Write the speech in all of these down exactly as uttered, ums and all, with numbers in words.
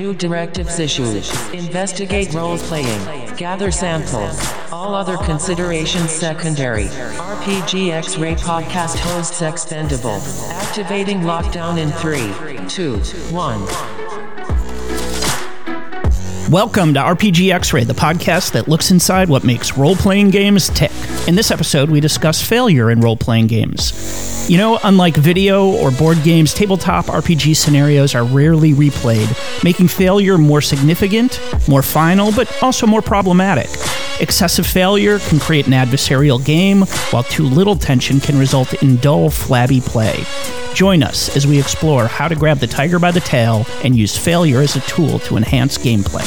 Review directives issued. Investigate role-playing. Gather samples. All other considerations secondary. R P G X-Ray podcast hosts expendable. Activating lockdown in three, two, one. Welcome to R P G X-Ray, the podcast that looks inside what makes role-playing games tick. In this episode, we discuss failure in role-playing games. You know, unlike video or board games, tabletop R P G scenarios are rarely replayed, making failure more significant, more final, but also more problematic. Excessive failure can create an adversarial game, while too little tension can result in dull, flabby play. Join us as we explore how to grab the tiger by the tail and use failure as a tool to enhance gameplay.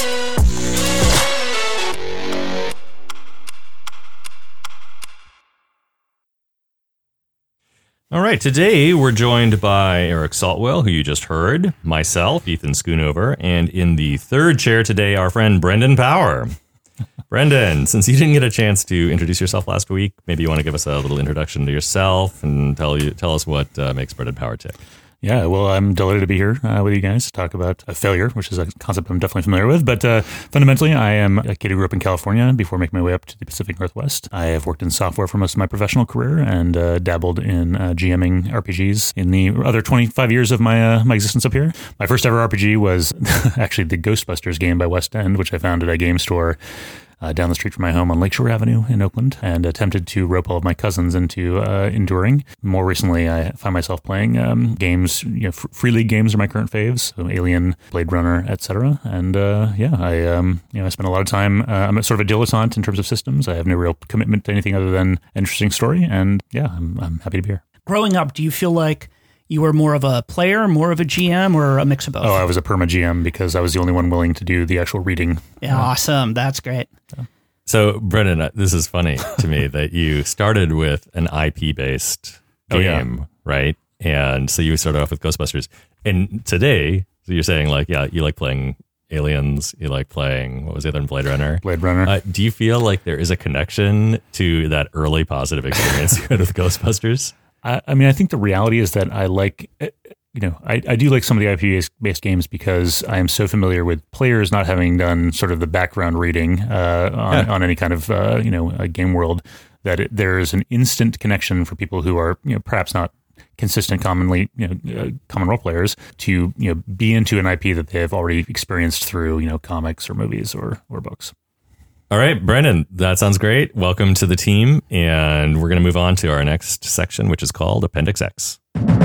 All right, today we're joined by Eric Saltwell, who you just heard, myself, Ethan Schoonover, and in the third chair today, our friend Brendan Power. Brendan, since you didn't get a chance to introduce yourself last week, maybe you want to give us a little introduction to yourself and tell you tell us what uh, makes Brendan Power tick. Yeah, well, I'm delighted to be here uh, with you guys to talk about uh, failure, which is a concept I'm definitely familiar with. But uh, fundamentally, I am a kid who grew up in California before making my way up to the Pacific Northwest. I have worked in software for most of my professional career and uh, dabbled in uh, GMing R P Gs in the other twenty-five years of my uh, my existence up here. My first ever R P G was actually the Ghostbusters game by West End, which I found at a game store Uh, down the street from my home on Lakeshore Avenue in Oakland, and attempted to rope all of my cousins into uh, enduring. More recently, I find myself playing um, games, you know, f- free league games are my current faves, so Alien, Blade Runner, et cetera. And uh, yeah, I um, you know I spend a lot of time. Uh, I'm a sort of a dilettante in terms of systems. I have no real commitment to anything other than an interesting story, and yeah, I'm, I'm happy to be here. Growing up, do you feel like you were more of a player, more of a G M, or a mix of both? Oh, I was a perma G M because I was the only one willing to do the actual reading. Yeah, awesome. That's great. So. So, Brendan, this is funny to me that you started with an I P-based game, oh, yeah. right? And so you started off with Ghostbusters. And today, so you're saying, like, yeah, you like playing Aliens, you like playing, what was the other one, Blade Runner? Blade Runner. Uh, do you feel like there is a connection to that early positive experience you had with Ghostbusters? I, I mean, I think the reality is that I like... You know, I, I do like some of the I P-based games because I am so familiar with players not having done sort of the background reading uh, on, yeah. on any kind of, uh, you know, a game world, that it, there's an instant connection for people who are, you know, perhaps not consistent, commonly, you know, uh, common role players to, you know, be into an I P that they've already experienced through, you know, comics or movies or, or books. All right, Brendan, that sounds great. Welcome to the team. And we're going to move on to our next section, which is called Appendix X.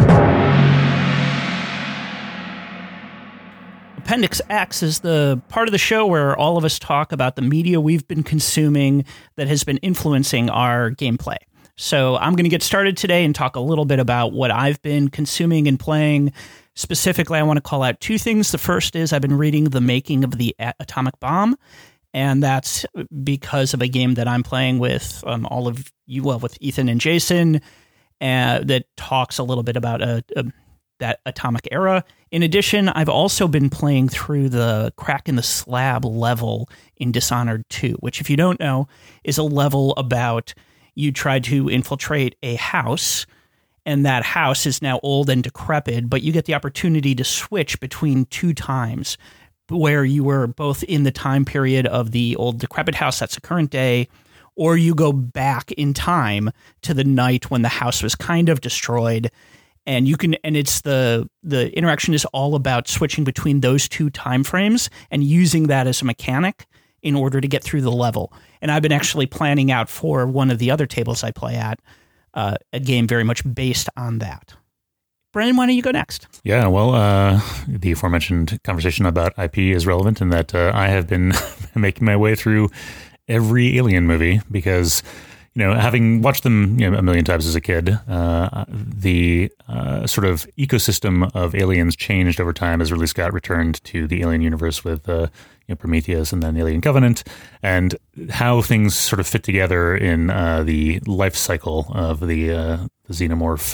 Appendix X is the part of the show where all of us talk about the media we've been consuming that has been influencing our gameplay. So I'm going to get started today and talk a little bit about what I've been consuming and playing. Specifically, I want to call out two things. The first is I've been reading The Making of the Atomic Bomb, and that's because of a game that I'm playing with um, all of you, well, with Ethan and Jason, uh, that talks a little bit about a, a that atomic era. In addition, I've also been playing through the Crack in the Slab level in Dishonored two, which, if you don't know, is a level about you try to infiltrate a house, and that house is now old and decrepit, but you get the opportunity to switch between two times, where you were both in the time period of the old decrepit house, that's the current day, or you go back in time to the night when the house was kind of destroyed. And you can, and it's the the interaction is all about switching between those two time frames and using that as a mechanic in order to get through the level. And I've been actually planning out for one of the other tables I play at uh, a game very much based on that. Brendan, why don't you go next? Yeah, well, uh, the aforementioned conversation about I P is relevant in that uh, I have been making my way through every Alien movie because, you know, having watched them, you know, a million times as a kid, uh, the uh, sort of ecosystem of aliens changed over time as Ridley Scott returned to the Alien universe with uh, you know, Prometheus and then Alien Covenant, and how things sort of fit together in uh, the life cycle of the, uh, the xenomorph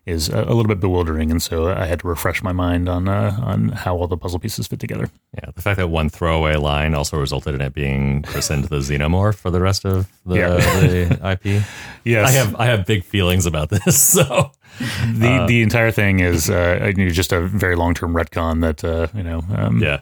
is a, a little bit bewildering, and so I had to refresh my mind on uh, on how all the puzzle pieces fit together. Yeah, the fact that one throwaway line also resulted in it being christened the Xenomorph for the rest of the, Yeah. the I P. Yes, I have I have big feelings about this. So the uh, the entire thing is uh, you know, just a very long term retcon that uh, you know. Um, yeah.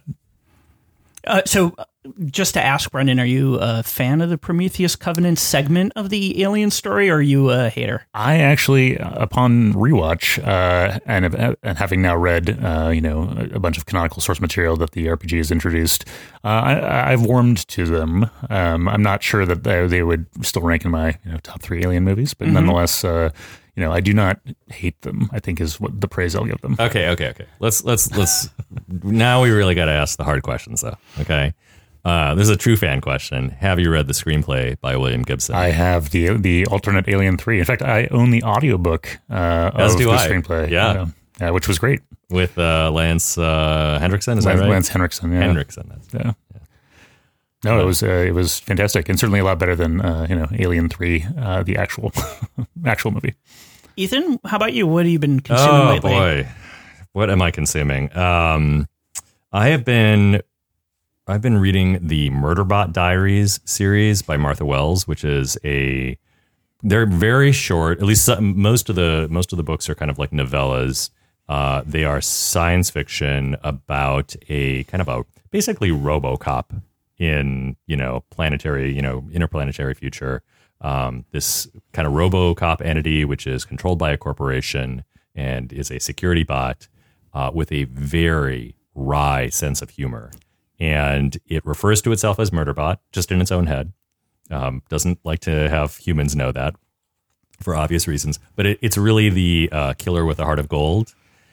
Uh, so, uh, just to ask, Brendan, are you a fan of the Prometheus Covenant segment of the Alien story, or are you a hater? I actually, upon rewatch, uh, and and having now read, uh, you know, a bunch of canonical source material that the R P G has introduced, uh, I, I've warmed to them. Um, I'm not sure that they, they would still rank in my you know, top three Alien movies, but mm-hmm. nonetheless, uh, you know, I do not hate them, I think is what the praise I'll give them. Okay, okay, okay. Let's let's let's. Now we really got to ask the hard questions, though. Okay. Uh, this is a true fan question. Have you read the screenplay by William Gibson? I have the the alternate Alien three. In fact, I own the audiobook uh, As of do the I. screenplay. Yeah. Uh, which was great. With uh, Lance uh, Hendrickson, is Lance, that right? Lance Henriksen. Yeah. Hendrickson. That's Yeah. No, it was uh, it was fantastic, and certainly a lot better than uh, you know Alien three, uh, the actual actual movie. Ethan, how about you? What have you been consuming oh, lately? boy. What am I consuming? Um, I have been I've been reading the Murderbot Diaries series by Martha Wells, which is a they're very short. At least some, most of the most of the books are kind of like novellas. Uh, they are science fiction about a kind of a basically RoboCop in, you know, planetary, you know, interplanetary future. Um, this kind of RoboCop entity, which is controlled by a corporation and is a security bot uh, with a very wry sense of humor. And it refers to itself as Murderbot, just in its own head. Um, doesn't like to have humans know that for obvious reasons. But it, it's really the uh, killer with a heart of gold,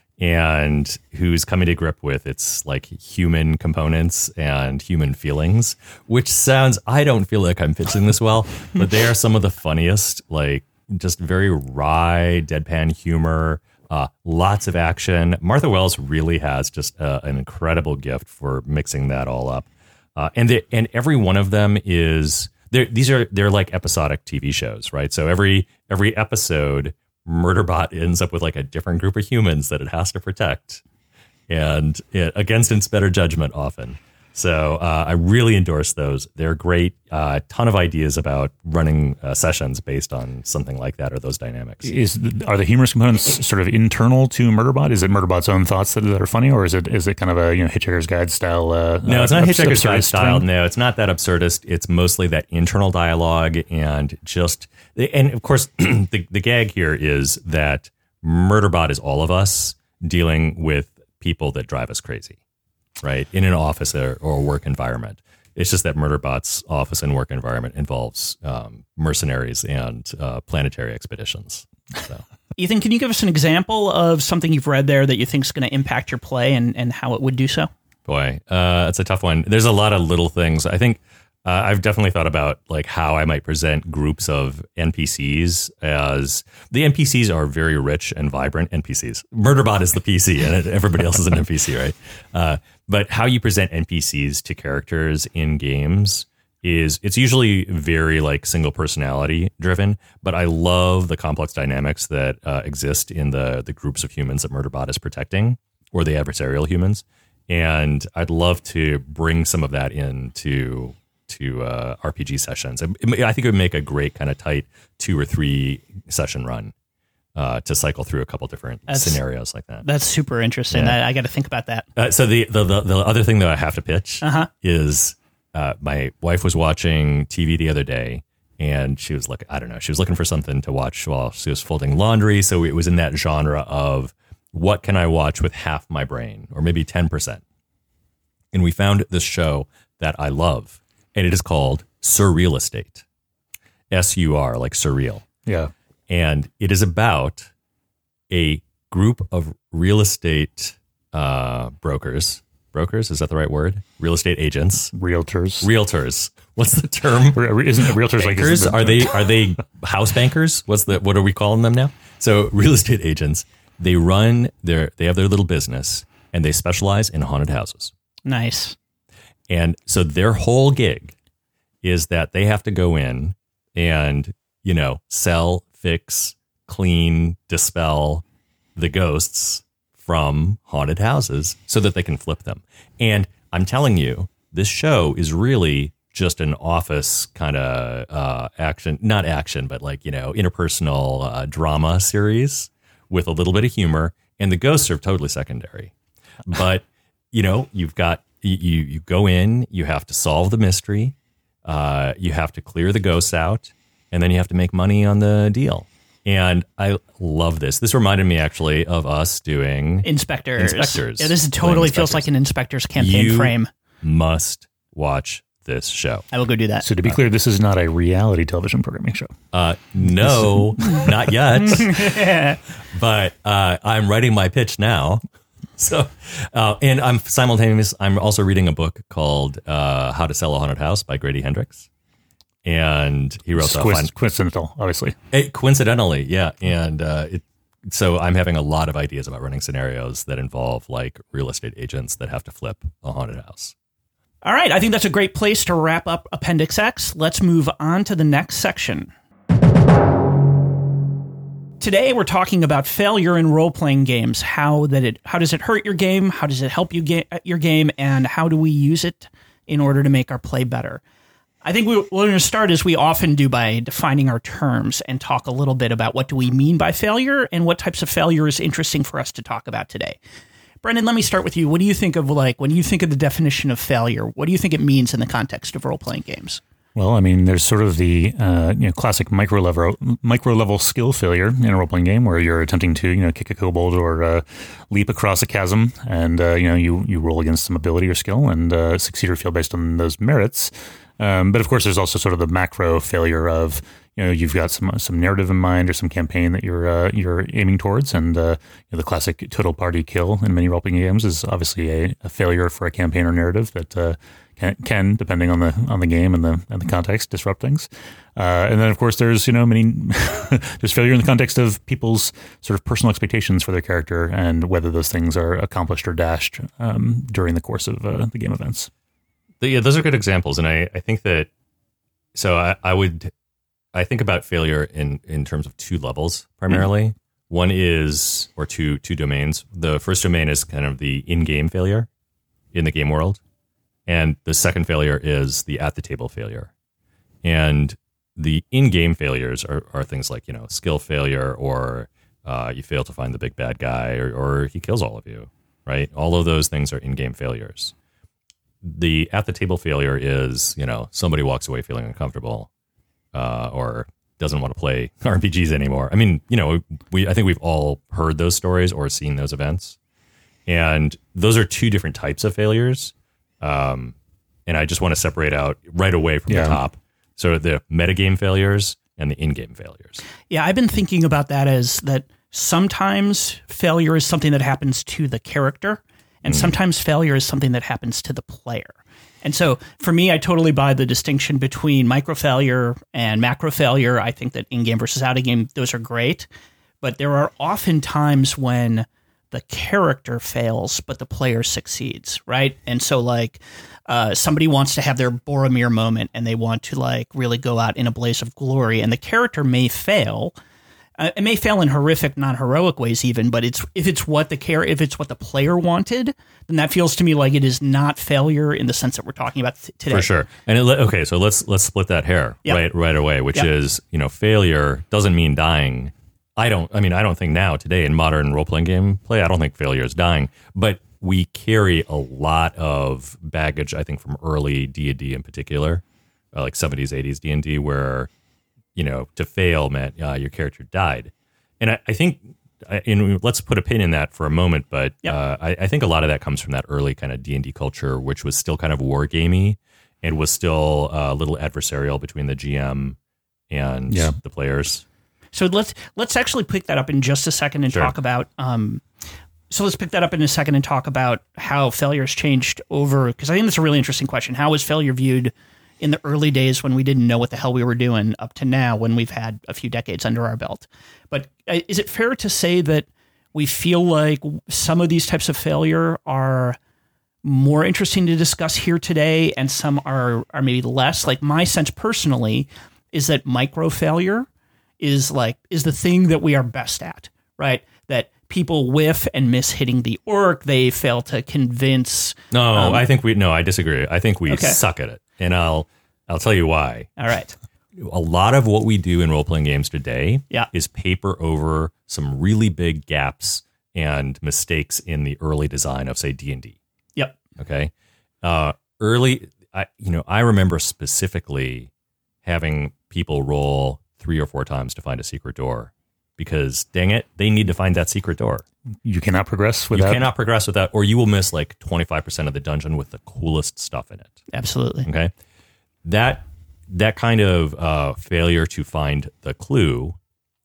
and who's coming to grip with its like human components and human feelings, which sounds, I don't feel like I'm pitching this well, but they are some of the funniest, like just very wry, deadpan humor, uh, lots of action. Martha Wells really has just uh, an incredible gift for mixing that all up. Uh, and they, and every one of them is, these are, they're like episodic T V shows, right? So every, every episode, Murderbot ends up with like a different group of humans that it has to protect, and it, against its better judgment often. So uh, I really endorse those. They're great. A uh, ton of ideas about running uh, sessions based on something like that or those dynamics. Is are the humorous components sort of internal to Murderbot? Is it Murderbot's own thoughts that, that are funny, or is it is it kind of a you know Hitchhiker's Guide style? Uh, no, it's not uh, Hitchhiker's Guide absurdist style. thing? No, it's not that absurdist. It's mostly that internal dialogue and just, and of course, the the gag here is that Murderbot is all of us dealing with people that drive us crazy. Right, in an office or, or work environment. It's just that Murderbot's office and work environment involves um, mercenaries and uh, planetary expeditions. So. Ethan, can you give us an example of something you've read there that you think is going to impact your play and, and how it would do so? Boy, uh, it's a tough one. There's a lot of little things. I think uh, I've definitely thought about like how I might present groups of N P Cs as the N P Cs are very rich and vibrant N P Cs. Murderbot is the P C and everybody else is an N P C, right? Uh, but how you present N P Cs to characters in games is it's usually very like single personality driven, but I love the complex dynamics that uh, exist in the the groups of humans that Murderbot is protecting, or the adversarial humans. And I'd love to bring some of that into to uh, R P G sessions. I think it would make a great kind of tight two or three session run uh, to cycle through a couple different That's, scenarios like that. That's super interesting. Yeah. I, I got to think about that. Uh, so the, the the the other thing that I have to pitch uh-huh. is uh, my wife was watching T V the other day, and she was like, I don't know, she was looking for something to watch while she was folding laundry. So it was in that genre of what can I watch with half my brain, or maybe ten percent. And we found this show that I love. And it is called Surreal Estate. S U R, like surreal. Yeah. And it is about a group of real estate uh, brokers. Brokers, is that the right word? Real estate agents. Realtors. Realtors. What's the term? Isn't it realtors like bankers? The, are they are they house bankers? What's the what are we calling them now? So real estate agents. They run their they have their little business, and they specialize in haunted houses. Nice. And so their whole gig is that they have to go in and, you know, sell, fix, clean, dispel the ghosts from haunted houses so that they can flip them. And I'm telling you, this show is really just an office kind of uh, action, not action, but like, you know, interpersonal uh, drama series with a little bit of humor. And the ghosts are totally secondary. But, you know, you've got, you, you go in, you have to solve the mystery, uh, you have to clear the ghosts out, and then you have to make money on the deal. And I love this. This reminded me actually of us doing Inspectors. Inspectors. Yeah, this is totally feels Inspectors. like an Inspectors campaign You frame. Must watch this show. I will go do that. So to be clear, this is not a reality television programming show. Uh, no, not yet. But uh, I'm writing my pitch now. So, uh, and I'm simultaneous. I'm also reading a book called uh, How to Sell a Haunted House by Grady Hendrix. And he wrote that. Coinc- coincidental, obviously. It, coincidentally, yeah. And uh, it, so I'm having a lot of ideas about running scenarios that involve like real estate agents that have to flip a haunted house. All right, I think that's a great place to wrap up Appendix X. Let's move on to the next section. Today we're talking about failure in role-playing games. How that it how does it hurt your game? How does it help you get your game? And how do we use it in order to make our play better? I think we, we're going to start as we often do by defining our terms and talk a little bit about what do we mean by failure and what types of failure is interesting for us to talk about today. Brendan, let me start with you. What do you think of like when you think of the definition of failure? What do you think it means in the context of role-playing games? Well, I mean, there's sort of the uh, you know classic micro level micro level skill failure in a role playing game where you're attempting to you know kick a kobold or uh, leap across a chasm, and uh, you know you you roll against some ability or skill and uh, succeed or fail based on those merits. Um, but of course, there's also sort of the macro failure of you know you've got some some narrative in mind or some campaign that you're uh, you're aiming towards, and uh, you know, the classic total party kill in many role playing games is obviously a, a failure for a campaign or narrative that. Uh, Can, can depending on the on the game and the and the context, disrupt things, uh, and then of course there's you know many there's failure in the context of people's sort of personal expectations for their character and whether those things are accomplished or dashed um, during the course of uh, the game events. Yeah, those are good examples, and I, I think that so I, I would I think about failure in in terms of two levels primarily. Mm-hmm. One is or two two domains. The first domain is kind of the in-game failure in the game world. And the second failure is the at-the-table failure. And the in-game failures are, are things like, you know, skill failure or uh, you fail to find the big bad guy or, or he kills all of you, right? All of those things are in-game failures. The at-the-table failure is, you know, somebody walks away feeling uncomfortable uh, or doesn't want to play R P Gs anymore. I mean, you know, we I think we've all heard those stories or seen those events. And those are two different types of failures. Um, and I just want to separate out right away from yeah. the top. So the metagame failures and the in-game failures. Yeah, I've been thinking about that as that sometimes failure is something that happens to the character, and mm. sometimes failure is something that happens to the player. And so for me, I totally buy the distinction between micro failure and macro failure. I think that in-game versus out-of-game, those are great. But there are often times when the character fails, but the player succeeds, right? And so like uh, somebody wants to have their Boromir moment and they want to like really go out in a blaze of glory, and the character may fail. Uh, it may fail in horrific, non-heroic ways even, but it's if it's what the care if it's what the player wanted, then that feels to me like it is not failure in the sense that we're talking about th- today. For sure. And it, okay, so let's let's split that hair yep. right right away, which yep. is, you know, failure doesn't mean dying. I don't, I mean, I don't think now, today, in modern role-playing game play, I don't think failure is dying, but we carry a lot of baggage, I think, from early D and D in particular, uh, like seventies, eighties D and D, where, you know, to fail meant uh, your character died. And I, I think, and let's put a pin in that for a moment, but yep. uh, I, I think a lot of that comes from that early kind of D and D culture, which was still kind of war-gamey and was still a little adversarial between the G M and yeah. the players. So let's let's actually pick that up in just a second and sure. talk about. Um, so let's pick that up in a second and talk about how failure has changed over. Because I think that's a really interesting question. How was failure viewed in the early days when we didn't know what the hell we were doing, up to now when we've had a few decades under our belt? But is it fair to say that we feel like some of these types of failure are more interesting to discuss here today, and some are are maybe less? Like my sense personally is that micro failure is like is the thing that we are best at, right? That people whiff and miss hitting the orc. They fail to convince. No, um, I think we no, I disagree. I think we Okay. suck at it. And I'll I'll tell you why. All right. A lot of what we do in role-playing games today Yeah. is paper over some really big gaps and mistakes in the early design of, say, D and D. Yep. Okay. Uh, early, I, you know, I remember specifically having people roll three or four times to find a secret door because, dang it, they need to find that secret door. You cannot progress without. You cannot progress without, or you will miss like twenty-five percent of the dungeon with the coolest stuff in it. Absolutely. Okay. That, that kind of uh, failure to find the clue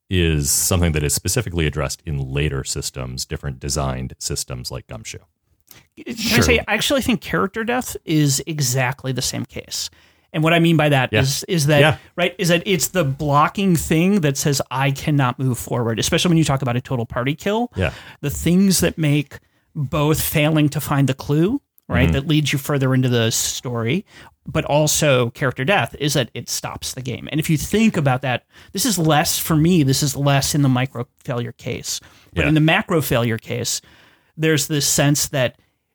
is something that is specifically addressed in later systems, different designed systems like Gumshoe. Can Sure. I say, I actually think character death is exactly the same case. And what I mean by that Yeah. is is that Yeah. right is that it's the blocking thing that says I cannot move forward, especially when you talk about a total party kill. Yeah. The things that make both failing to find the clue, right, Mm-hmm. that leads you further into the story, but also character death is that it stops the game. And if you think about that, this is less for me, this is less in the micro failure case. But Yeah. in the macro failure case, there's this sense that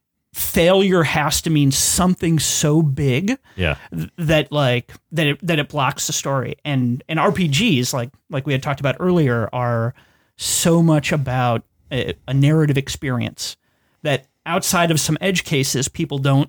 failure has to mean something so big Yeah. th- that like that it, that it blocks the story. And and R P Gs like like we had talked about earlier are so much about a, a narrative experience that outside of some edge cases people don't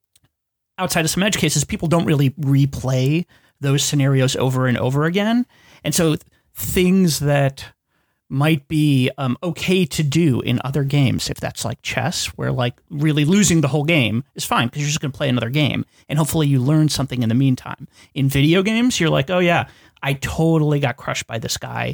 outside of some edge cases people don't really replay those scenarios over and over again. And so th- things that might be um, okay to do in other games, if that's like chess, where like really losing the whole game is fine because you're just going to play another game and hopefully you learn something in the meantime. In video games, you're like, oh yeah, I totally got crushed by this guy,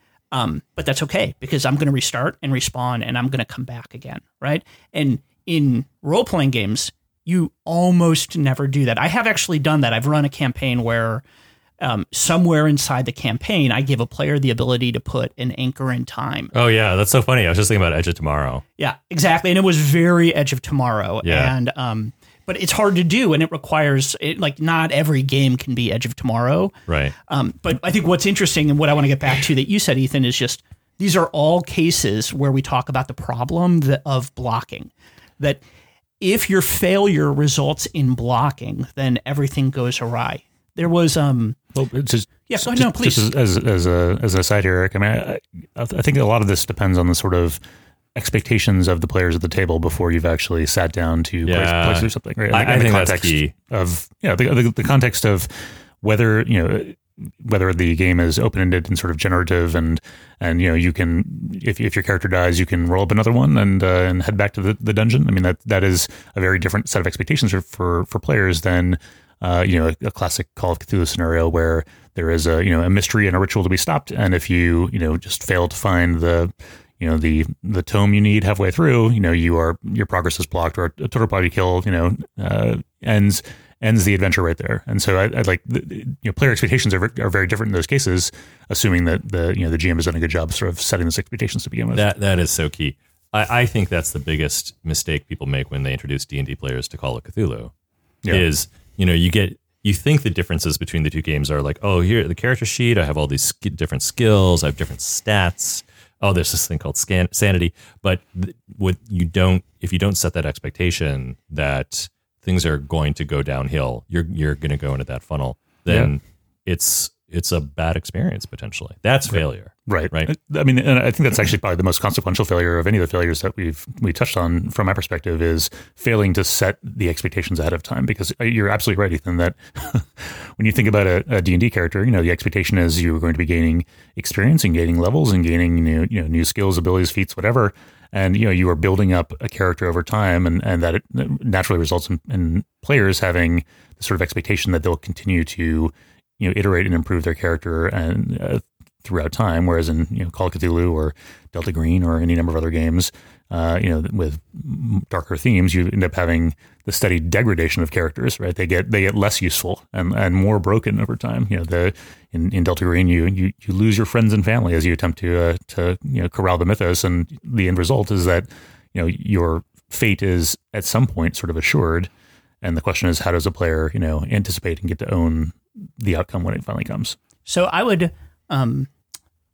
um, but that's okay because I'm going to restart and respawn and I'm going to come back again, right? And in role-playing games, you almost never do that. I have actually done that. I've run a campaign where Um, somewhere inside the campaign, I give a player the ability to put an anchor in time. Oh yeah, that's so funny. I was just thinking about Edge of Tomorrow. Yeah, exactly. And it was very Edge of Tomorrow. Yeah. And um, but it's hard to do, and it requires it, like not every game can be Edge of Tomorrow. Right. Um, but I think what's interesting and what I want to get back to that you said, Ethan, is just these are all cases where we talk about the problem that, of blocking. That if your failure results in blocking, then everything goes awry. There was um. Well, it's just, Yeah, go ahead. just, No, please. Just as, as, as a as a side here, Eric. I mean, I, I think a lot of this depends on the sort of expectations of the players at the table before you've actually sat down to play, Yeah. play through something. Right? I- Like, I in the think that's context key. Of yeah, the, the the context of whether you know whether the game is open ended and sort of generative, and and you know you can if if your character dies, you can roll up another one and uh, and head back to the, the dungeon. I mean that that is a very different set of expectations for for, for players than. Uh, you know, a, a classic Call of Cthulhu scenario where there is a, you know, a mystery and a ritual to be stopped. And if you, you know, just fail to find the, you know, the, the tome you need halfway through, you know, you are, your progress is blocked or a total party kill, you know, uh, ends, ends the adventure right there. And so I, I like, the, you know, player expectations are, are very different in those cases, assuming that the, you know, the G M has done a good job sort of setting those expectations to begin with. That that is so key. I, I think that's the biggest mistake people make when they introduce D and D players to Call of Cthulhu. Yeah. Is you know you get you think the differences between the two games are like, oh, here the character sheet, I have all these sk- different skills, I have different stats. Oh, there's this thing called scan- sanity. But th- what you don't, if you don't set that expectation that things are going to go downhill, you're you're going to go into that funnel. Then it's it's a bad experience potentially. That's failure. Right. Right. I mean, and I think that's actually probably the most consequential failure of any of the failures that we've we touched on from my perspective is failing to set the expectations ahead of time. Because you're absolutely right, Ethan, that when you think about a, a D and D character, you know, the expectation is you're going to be gaining experience and gaining levels and gaining new, you know, new skills, abilities, feats, whatever. And, you know, you are building up a character over time, and, and that it naturally results in, in players having the sort of expectation that they'll continue to, you know, iterate and improve their character and uh, throughout time. Whereas in, you know, Call of Cthulhu or Delta Green or any number of other games, uh, you know, with darker themes, you end up having the steady degradation of characters, right? They get, they get less useful and, and more broken over time. You know, the, in, in Delta Green, you, you, you lose your friends and family as you attempt to, uh, to, you know, corral the mythos. And the end result is that, you know, your fate is at some point sort of assured. And the question is, how does a player, you know, anticipate and get to own the outcome when it finally comes? So I would, um,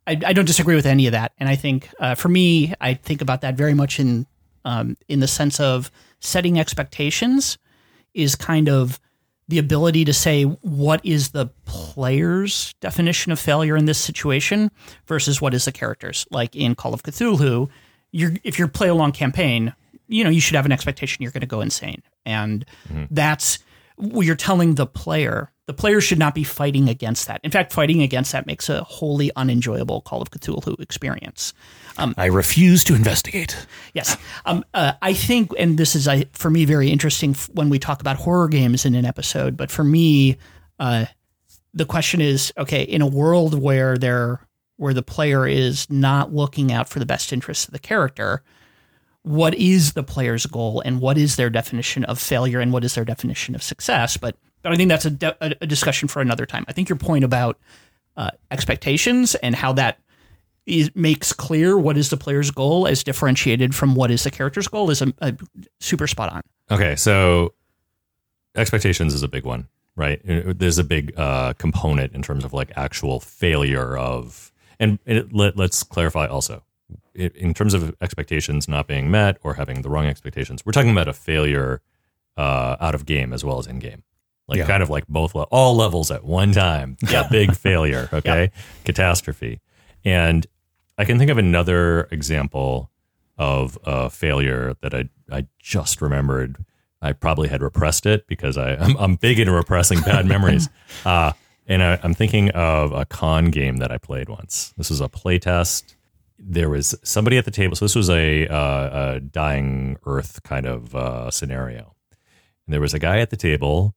I, I don't disagree with any of that. And I think uh, for me, I think about that very much in um, in the sense of setting expectations is kind of the ability to say what is the player's definition of failure in this situation versus what is the character's. Like in Call of Cthulhu, you're if you're play along campaign, you know, you should have an expectation you're going to go insane. And mm-hmm. that's what you're telling the player. The player should not be fighting against that. In fact, fighting against that makes a wholly unenjoyable Call of Cthulhu experience. Um, I refuse to investigate. Yes. Um, uh, I think, and this is, uh, for me, very interesting f- when we talk about horror games in an episode, but for me, uh, the question is, okay, in a world where there, where the player is not looking out for the best interests of the character, what is the player's goal and what is their definition of failure and what is their definition of success? But But I think that's a, de- a discussion for another time. I think your point about uh, expectations and how that is, makes clear what is the player's goal as differentiated from what is the character's goal is a, a super spot on. Okay, so expectations is a big one, right? There's a big uh, component in terms of like actual failure of, and it, let, let's clarify also, it, in terms of expectations not being met or having the wrong expectations, we're talking about a failure uh, out of game as well as in game. Like yeah. kind of like both, le- all levels at one time. Yeah, big failure, okay? Yep. Catastrophe. And I can think of another example of a failure that I I just remembered. I probably had repressed it because I, I'm, I'm big into repressing bad memories. Uh, and I, I'm thinking of a con game that I played once. This was a play test. There was somebody at the table. So this was a, uh, a dying Earth kind of uh, scenario. And there was a guy at the table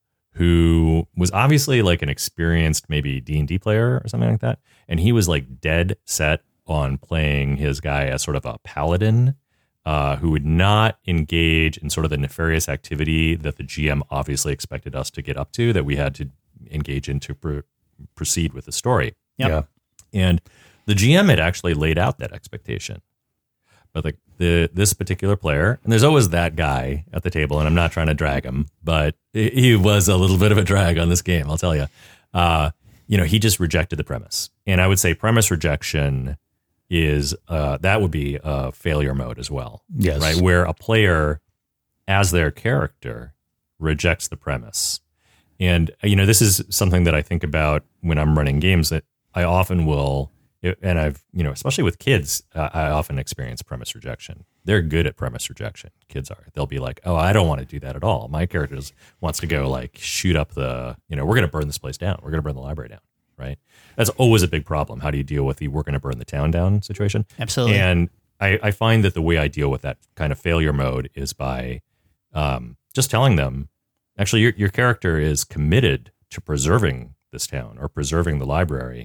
who was obviously like an experienced maybe D and D player or something like that. And he was like dead set on playing his guy as sort of a paladin uh, who would not engage in sort of the nefarious activity that the G M obviously expected us to get up to, that we had to engage in to pr- proceed with the story. Yep. Yeah. And the G M had actually laid out that expectation. But the, the this particular player, and there's always that guy at the table, and I'm not trying to drag him, but he was a little bit of a drag on this game, I'll tell you. Uh, you know, he just rejected the premise. And I would say premise rejection is, uh, that would be a failure mode as well. Yes. Right? Where a player, as their character, rejects the premise. And, you know, this is something that I think about when I'm running games, that I often will... And I've, you know, especially with kids, uh, I often experience premise rejection. They're good at premise rejection. Kids are. They'll be like, oh, I don't want to do that at all. My character wants to go like shoot up the, you know, we're going to burn this place down. We're going to burn the library down, right? That's always a big problem. How do you deal with the we're going to burn the town down situation? Absolutely. And I, I find that the way I deal with that kind of failure mode is by um, just telling them, actually, your, your character is committed to preserving this town or preserving the library.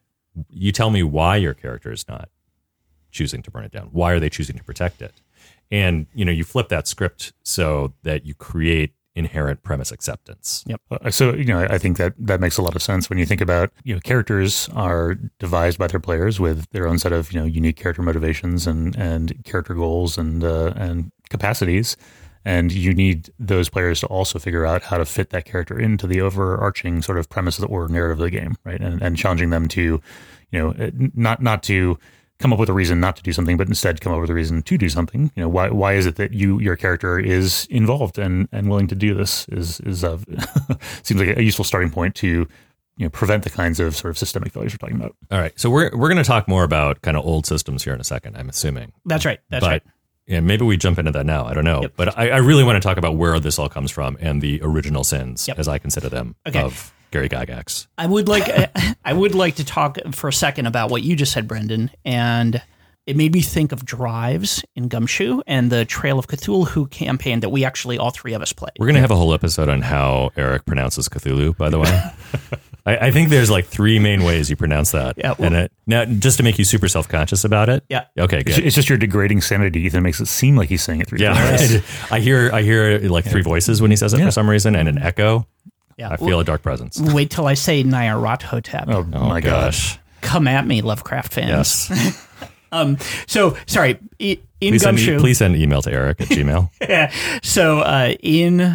You tell me why your character is not choosing to burn it down. Why are they choosing to protect it? And, you know, you flip that script so that you create inherent premise acceptance. Yep. Uh, so, you know, I think that that makes a lot of sense when you think about, you know, characters are devised by their players with their own set of, you know, unique character motivations and, and character goals and, uh, and capacities. And you need those players to also figure out how to fit that character into the overarching sort of premise or narrative of the game, right? And, and challenging them to, you know, not not to come up with a reason not to do something, but instead come up with a reason to do something. You know, why why is it that you your character is involved and, and willing to do this? Is is a seems like a useful starting point to, you know, prevent the kinds of sort of systemic failures we're talking about. All right, so we're we're going to talk more about kind of old systems here in a second, I'm assuming. That's right. That's but, right. Yeah, maybe we jump into that now. I don't know. Yep. But I, I really want to talk about where this all comes from and the original sins, yep. as I consider them, okay. of Gary Gygax. I would like I would like to talk for a second about what you just said, Brendan, and it made me think of Drives in Gumshoe and the Trail of Cthulhu campaign that we actually, all three of us played. We're going to have a whole episode on how Eric pronounces Cthulhu, by the way. I, I think there's like three main ways you pronounce that. Yeah, well, and it, now, just to make you super self-conscious about it. Yeah. Okay, good. It's just your degrading sanity, Ethan. It makes it seem like he's saying it three yeah, times. right. I hear I hear like three voices when he says it yeah. for some reason and an echo. Yeah. I feel well, a dark presence. Wait till I say Nyarlathotep. Oh, oh my gosh. gosh. Come at me, Lovecraft fans. Yes. um. So, sorry. In please Gumshoe. Send, please send an email to Eric at Gmail. yeah. So, uh, in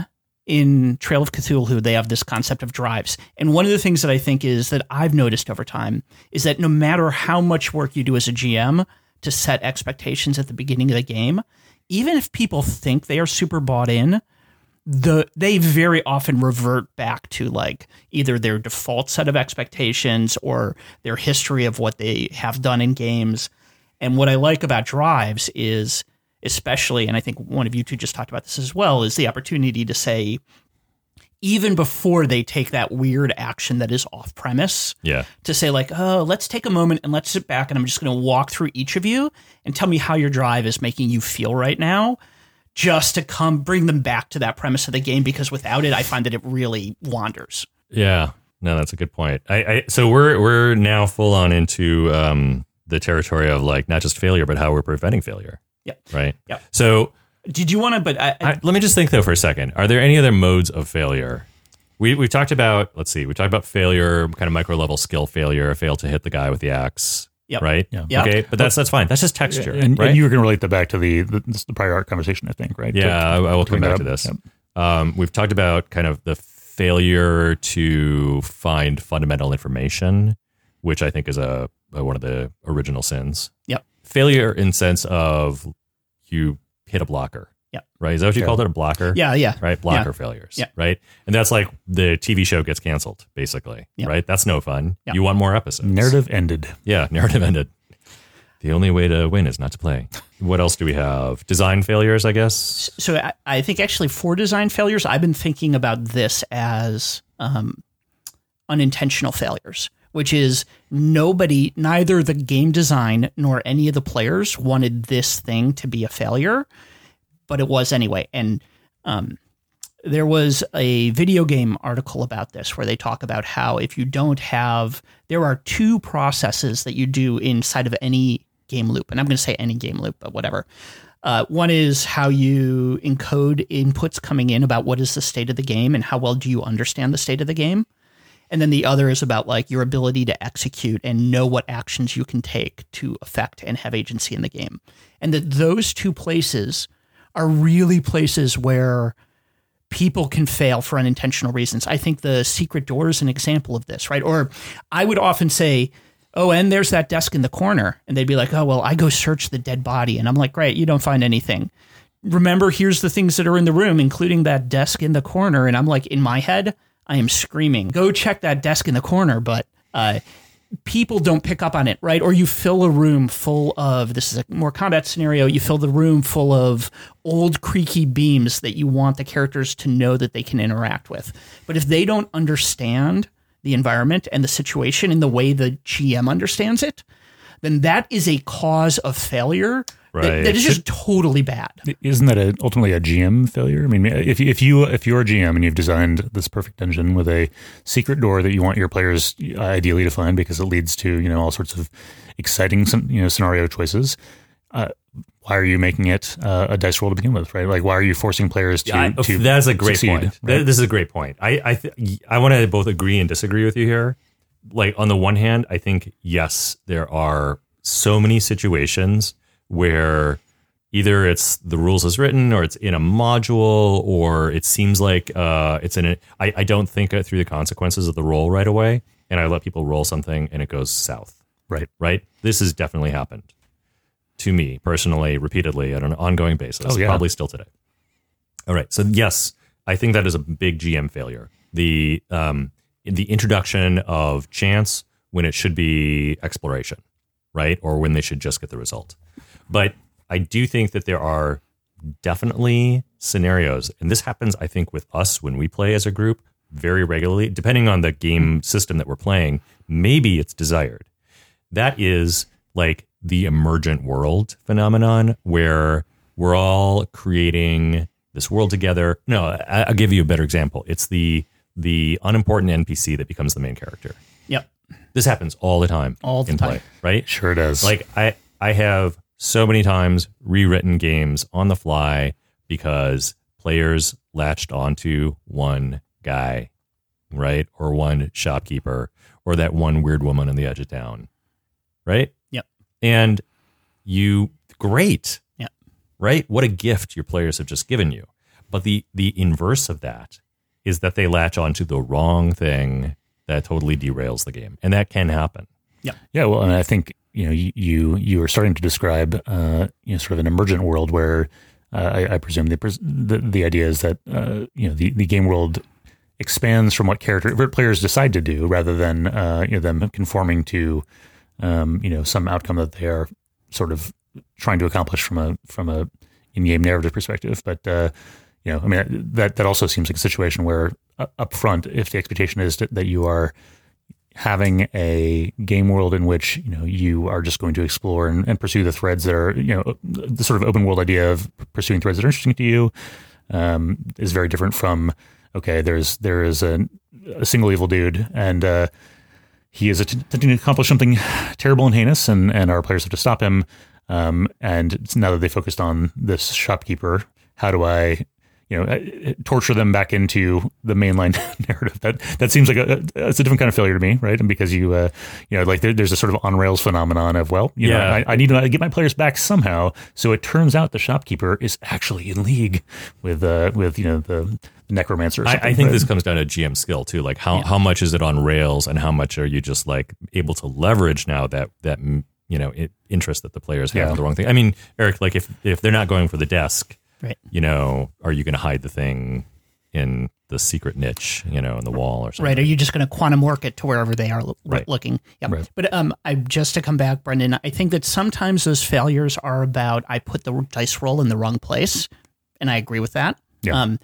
in Trail of Cthulhu, they have this concept of drives. And one of the things that I think is that I've noticed over time is that no matter how much work you do as a G M to set expectations at the beginning of the game, even if people think they are super bought in, the they very often revert back to like either their default set of expectations or their history of what they have done in games. And what I like about drives is, especially, and I think one of you two just talked about this as well, is the opportunity to say, even before they take that weird action that is off premise, Yeah. to say like, oh, let's take a moment and let's sit back and I'm just going to walk through each of you and tell me how your drive is making you feel right now, just to come bring them back to that premise of the game, because without it, I find that it really wanders. Yeah. No, that's a good point. I, I so we're we're now full on into um, the territory of like not just failure, but how we're preventing failure. Yep. Right. Yep. So Did you want to? But I, I, I, let me just think though for a second. Are there any other modes of failure? We we talked about. Let's see. We talked about failure, kind of micro level skill failure. Fail to hit the guy with the axe. Yep. Right. Yeah. Yep. Okay. But that's that's fine. That's just texture. And, right? and you were going to relate that back to the, the the prior art conversation, I think, right? Yeah, To- I, I will come bring that back up. to this. Yep. Um, we've talked about kind of the failure to find fundamental information, which I think is a, a one of the original sins. Yep. Failure in sense of you hit a blocker. Yep. Right. Is that what you Yeah. called it? A blocker? yeah, yeah, Right. Blocker failures. Yeah. Right. And that's like the T V show gets canceled, basically. Yeah. Right. That's no fun. Yeah. You want more episodes. Narrative ended. Yeah. Narrative ended. The only way to win is not to play. What else do we have? Design failures, I guess. So I, I think actually for design failures, I've been thinking about this as um, unintentional failures, which is nobody, neither the game design nor any of the players wanted this thing to be a failure, but it was anyway. And um, there was a video game article about this where they talk about how if you don't have, there are two processes that you do inside of any game loop. And I'm going to say any game loop, but whatever. Uh, one is how you encode inputs coming in about what is the state of the game and how well do you understand the state of the game. And then the other is about like your ability to execute and know what actions you can take to affect and have agency in the game. And that those two places are really places where people can fail for unintentional reasons. I think the secret door is an example of this, right? Or I would often say, oh, and there's that desk in the corner. And they'd be like, oh, well, I go search the dead body. And I'm like, great, you don't find anything. Remember, here's the things that are in the room, including that desk in the corner. And I'm like, in my head, I am screaming, go check that desk in the corner. But uh, people don't pick up on it, right? Or you fill a room full of, this is a more combat scenario, you fill the room full of old creaky beams that you want the characters to know that they can interact with. But if they don't understand the environment and the situation in the way the G M understands it, then that is a cause of failure that- Right. that is just totally bad. Isn't that a, ultimately a G M failure? I mean, if you, if you if you're a G M and you've designed this perfect dungeon with a secret door that you want your players ideally to find because it leads to, you know, all sorts of exciting, you know, scenario choices, uh, why are you making it uh, a dice roll to begin with, right? Like, why are you forcing players to? Yeah, I- to that's a great succeed, point. right? Th- This is a great point. I I, th- I want to both agree and disagree with you here. Like on the one hand, I think yes, there are so many situations where either it's the rules as written, or it's in a module, or it seems like uh, it's in a. I, I don't think through the consequences of the roll right away, and I let people roll something and it goes south. Right. Right. This has definitely happened to me personally, repeatedly at an ongoing basis. Oh, yeah. Probably still today. All right. So yes, I think that is a big G M failure. The um, the introduction of chance when it should be exploration, right, or when they should just get the result. But I do think that there are definitely scenarios, and this happens, I think, with us when we play as a group very regularly, depending on the game system that we're playing. Maybe it's desired. That is like the emergent world phenomenon where we're all creating this world together. No, I- I'll give you a better example. It's the the unimportant N P C that becomes the main character. Yep. This happens all the time. All the in time. play, right? Sure does. Like I, I have so many times rewritten games on the fly because players latched onto one guy, right? Or one shopkeeper, or that one weird woman on the edge of town, right? Yep. And you, great. Yep. Right? What a gift your players have just given you. But the the inverse of that is that they latch onto the wrong thing that totally derails the game, and that can happen. Yeah, yeah. Well, and I think you know you you, you are starting to describe uh, you know sort of an emergent world where uh, I, I presume the, the the idea is that uh, you know the, the game world expands from what character what players decide to do rather than uh, you know them conforming to um, you know some outcome that they are sort of trying to accomplish from a from a in-game narrative perspective. But uh, you know, I mean that that also seems like a situation where uh, up front, if the expectation is to, that you are having a game world in which you know you are just going to explore and, and pursue the threads that are you know the sort of open world idea of pursuing threads that are interesting to you um, is very different from okay, there's there is a, a single evil dude and uh, he is attempting to accomplish something terrible and heinous, and, and our players have to stop him. Um, and now that they focused on this shopkeeper, how do I, you know, torture them back into the mainline narrative? That that seems like a, it's a different kind of failure to me, right? And because you, uh, you know, like there, there's a sort of on rails phenomenon of well, you yeah. know, I, I need to get my players back somehow. So it turns out the shopkeeper is actually in league with, uh, with you know the. necromancer or something. I, I think right? this comes down to G M skill too. Like how, Yeah. how much is it on rails and how much are you just like able to leverage now that, that, you know, it, interest that the players have Yeah. in the wrong thing. I mean, Eric, like if, if they're not going for the desk, right. you know, are you going to hide the thing in the secret niche, you know, in the wall or something? Right. Are you just going to quantum work it to wherever they are lo- Right. looking? Yeah. Right. But um, I just to come back, Brendan, I think that sometimes those failures are about I put the dice roll in the wrong place, and I agree with that. Yeah. Um,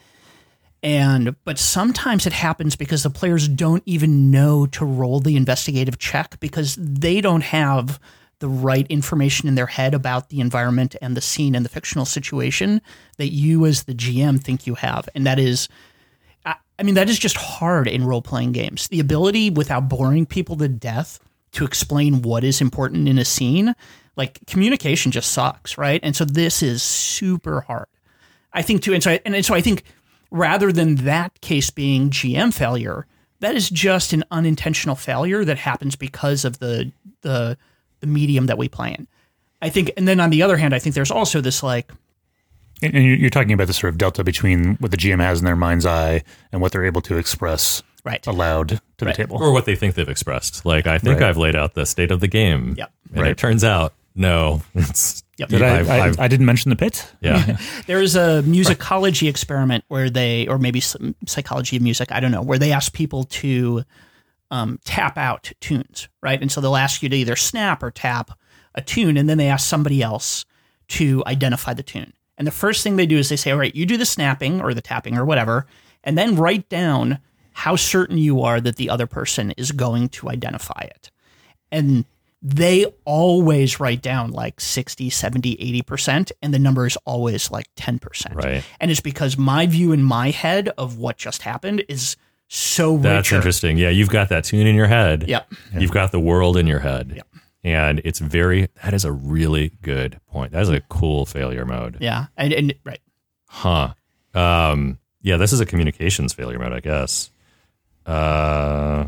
and but sometimes it happens because the players don't even know to roll the investigative check because they don't have the right information in their head about the environment and the scene and the fictional situation that you as the G M think you have. And that is, I, I mean, that is just hard in role-playing games. The ability without boring people to death to explain what is important in a scene, like communication just sucks, right? And so this is super hard. I think too, and so I, and so I think rather than that case being G M failure, that is just an unintentional failure that happens because of the the the medium that we play in. I think, and then on the other hand, I think there's also this like, and and you're talking about the sort of delta between what the G M has in their mind's eye and what they're able to express right, aloud to Right. the table, Or what they think they've expressed. Like, I think Right. I've laid out the state of the game. Yep. And Right. it turns out, no, it's, Yep. Did I, I've- I, I've- I didn't mention the pit. yeah. there is a musicology experiment where they, or maybe some psychology of music, I don't know, where they ask people to um, tap out tunes, right? And so they'll ask you to either snap or tap a tune, and then they ask somebody else to identify the tune. And the first thing they do is they say, all right, you do the snapping or the tapping or whatever, and then write down how certain you are that the other person is going to identify it. And they always write down like sixty, seventy, eighty percent, and the number is always like ten percent. Right. And it's because my view in my head of what just happened is so That's richer. interesting. Yeah, you've got that tune in your head. Yep. You've got the world in your head. Yep. And it's very, that is a really good point. That is a cool failure mode. Yeah. And, and right. Huh. Um, yeah, this is a communications failure mode, I guess. Uh,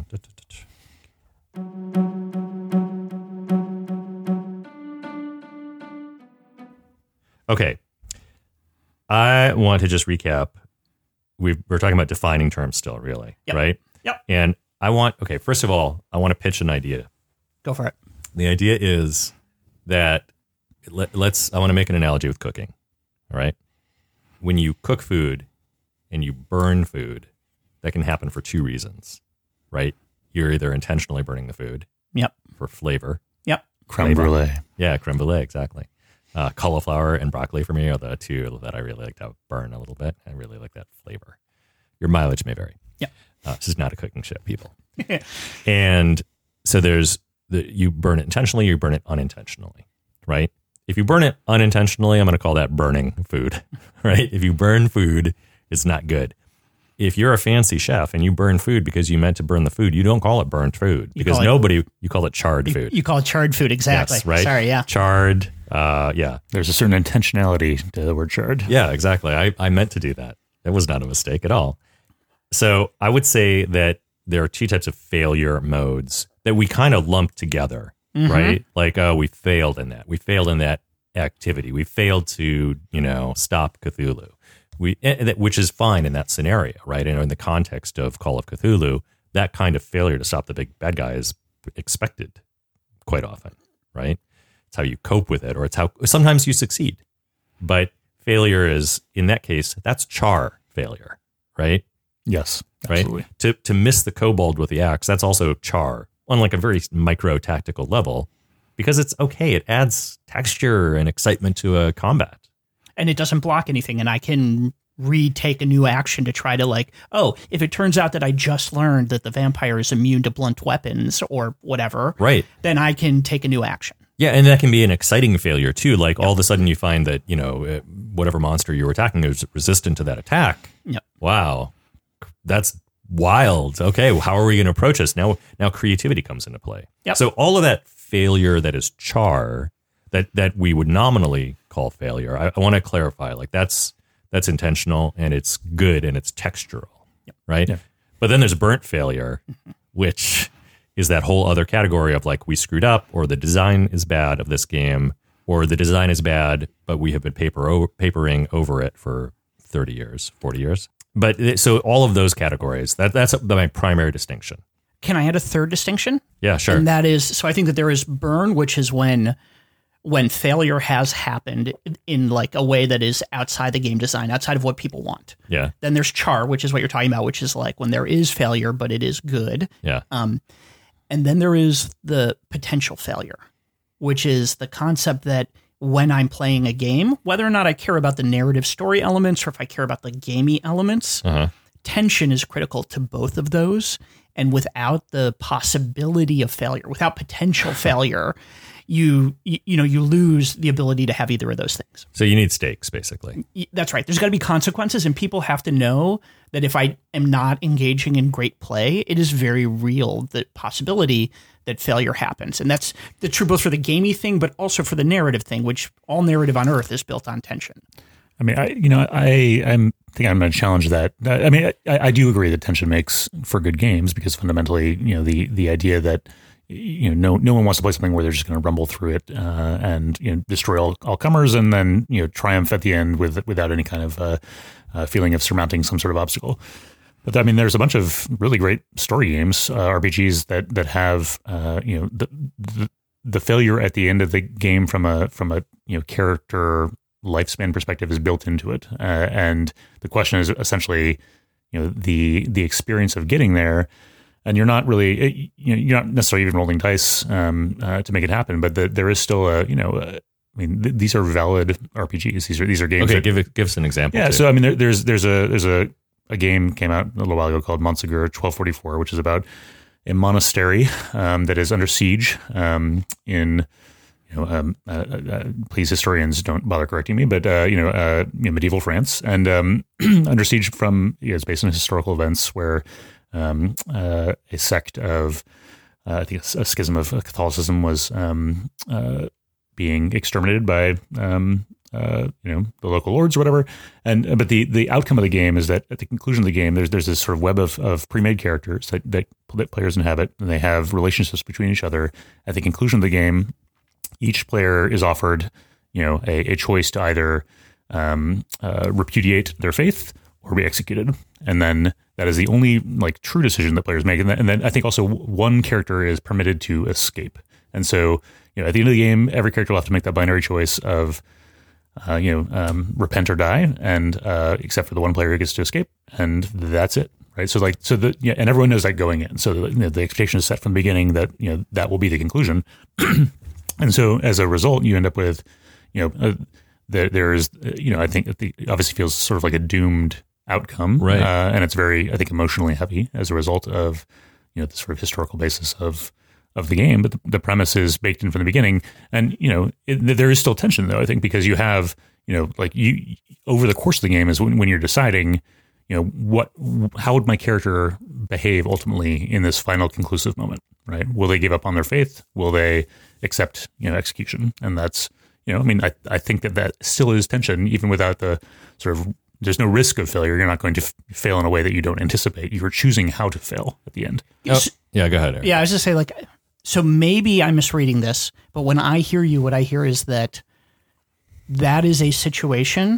okay. I want to just recap. We've, we're talking about defining terms still, really, Yep. right? Yep. And I want, okay, first of all, I want to pitch an idea. Go for it. The idea is that let, let's, I want to make an analogy with cooking. All right. When you cook food and you burn food, that can happen for two reasons, right? You're either intentionally burning the food Yep. for flavor. Yep. Creme Flavor. brulee. Yeah, creme brulee, exactly. Uh, cauliflower and broccoli for me are the two that I really like to burn a little bit. I really like that flavor. Your mileage may vary. Yep. Uh, this is not a cooking show, people. And so there's the, you burn it intentionally, you burn it unintentionally, right? If you burn it unintentionally, I'm going to call that burning food, right? If you burn food, it's not good. If you're a fancy chef and you burn food because you meant to burn the food, you don't call it burnt food because call it- nobody, you call it charred You, food. you call it charred food. Exactly. Yes, right? Sorry. Yeah. Charred. Uh, yeah. There's a certain intentionality to the word charred. Yeah, exactly. I, I meant to do that. It was not a mistake at all. So I would say that there are two types of failure modes that we kind of lump together, Mm-hmm. right? Like, oh, we failed in that. We failed in that activity. We failed to, you know, stop Cthulhu. we, which is fine in that scenario, right? And in the context of Call of Cthulhu, that kind of failure to stop the big bad guy is expected quite often, right? It's how you cope with it, or it's how sometimes you succeed. But failure is, in that case, that's char failure, right? Yes, absolutely. Right? To to miss the kobold with the axe, that's also char on like a very micro tactical level, because it's okay. It adds texture and excitement to a combat. And it doesn't block anything, and I can retake a new action to try to like, oh, if it turns out that I just learned that the vampire is immune to blunt weapons or whatever, right, then I can take a new action. Yeah, and that can be an exciting failure too. Like yep. all of a sudden you find that, you know, whatever monster you were attacking is resistant to that attack. Yep. Wow, that's wild. Okay, well, how are we going to approach this? Now, now creativity comes into play. Yep. So all of that failure that is char, that that we would nominally call failure, I, I want to clarify, like that's that's intentional and it's good and it's textural, yep. right? Yep. But then there's burnt failure, which is that whole other category of like we screwed up, or the design is bad of this game, or the design is bad, but we have been paper over, papering over it for thirty years, forty years. But it, so all of those categories, that that's my primary distinction. Can I add a third distinction? Yeah, sure. And that is, so I think that there is burn, which is when when failure has happened in like a way that is outside the game design, outside of what people want. Yeah. Then there's char, which is what you're talking about, which is like when there is failure, but it is good. Yeah. Um, and then there is the potential failure, which is the concept that when I'm playing a game, whether or not I care about the narrative story elements or if I care about the gamey elements, uh-huh. tension is critical to both of those. And without the possibility of failure, without potential failure, you, you you know, you lose the ability to have either of those things. So you need stakes, basically. That's right. There's got to be consequences, and people have to know that if I am not engaging in great play, it is very real, the possibility that failure happens. And that's the true both for the gamey thing, but also for the narrative thing, which all narrative on Earth is built on tension. I mean, I, you know, I I'm think I'm going to challenge that. I mean, I, I do agree that tension makes for good games, because fundamentally, you know, the the idea that, you know, no no one wants to play something where they're just going to rumble through it uh, and, you know, destroy all, all comers and then, you know, triumph at the end with without any kind of uh, uh, feeling of surmounting some sort of obstacle. But I mean, there's a bunch of really great story games, uh, R P Gs that that have, uh, you know, the, the the failure at the end of the game from a from a you know character lifespan perspective is built into it, uh, and the question is essentially, you know, the the experience of getting there, and you're not really, you know, you're not necessarily even rolling dice um, uh, to make it happen, but the, there is still a, you know, a, I mean, th- these are valid R P Gs. These are these are games. Okay, that, give it, give us an example. Yeah, too. so I mean, there, there's there's a there's a a game came out a little while ago called Montsegur twelve forty-four, which is about a monastery um, that is under siege um, in. You know, um, uh, uh, please, historians, don't bother correcting me, but uh, you know, uh, you know, medieval France, and um, under siege from, you know, it's based on historical events where um, uh, a sect of, uh, I think a schism of Catholicism was um, uh, being exterminated by, um, uh, you know, the local lords or whatever. And but the the outcome of the game is that at the conclusion of the game, there's there's this sort of web of, of pre-made characters that, that that players inhabit, and they have relationships between each other. At the conclusion of the game, each player is offered, you know, a, a choice to either um, uh, repudiate their faith or be executed, and then that is the only like true decision that players make. And then, and then I think also one character is permitted to escape. And so, you know, at the end of the game, every character will have to make that binary choice of, uh, you know, um, repent or die, and uh, except for the one player who gets to escape, and that's it. Right. So like, so the, yeah, and everyone knows that going in. So the, you know, the expectation is set from the beginning that, you know, that will be the conclusion. And so as a result, you end up with, you know, uh, there, there's, uh, you know, I think it obviously feels sort of like a doomed outcome. Right. Uh, and it's very, I think, emotionally heavy as a result of, you know, the sort of historical basis of, of the game. But the, the premise is baked in from the beginning. And, you know, it, there is still tension, though, I think, because you have, you know, like you over the course of the game is when, when you're deciding, you know, what, how would my character behave ultimately in this final conclusive moment, right? Will they give up on their faith? Will they accept, you know, execution? And that's, you know, I mean, I, I think that that still is tension, even without the sort of, there's no risk of failure. You're not going to f- fail in a way that you don't anticipate. You're choosing how to fail at the end. Oh, yeah, go ahead, Eric. Yeah, I was just say like, so maybe I'm misreading this, but when I hear you, what I hear is that that is a situation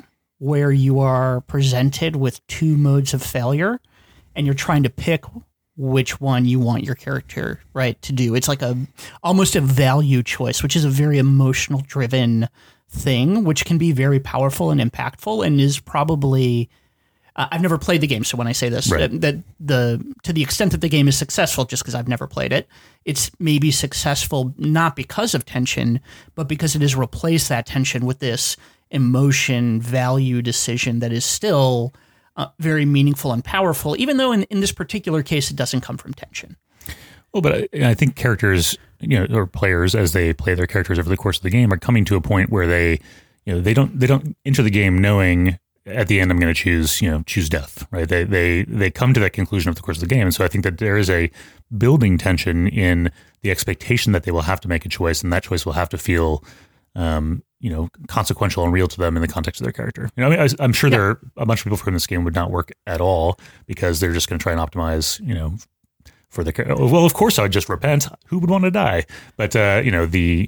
where you are presented with two modes of failure and you're trying to pick which one you want your character, right, to do. It's like a almost a value choice, which is a very emotional driven thing, which can be very powerful and impactful and is probably uh, I've never played the game, so when I say this, Right. that, that the to the extent that the game is successful, just because I've never played it, it's maybe successful not because of tension, but because it has replaced that tension with this emotion value decision that is still uh, very meaningful and powerful, even though in, in this particular case it doesn't come from tension. Well, but I, I think characters, you know, or players as they play their characters over the course of the game are coming to a point where they, you know, they don't they don't enter the game knowing at the end I'm going to choose, you know, choose death, right? They they they come to that conclusion over the course of the game, and so I think that there is a building tension in the expectation that they will have to make a choice, and that choice will have to feel, um, you know, consequential and real to them in the context of their character. You know, I mean, I, I'm sure Yeah. there are a bunch of people for whom this game would not work at all because they're just going to try and optimize, you know, for the character. Well, of course, I would just repent. Who would want to die? But uh, you know, the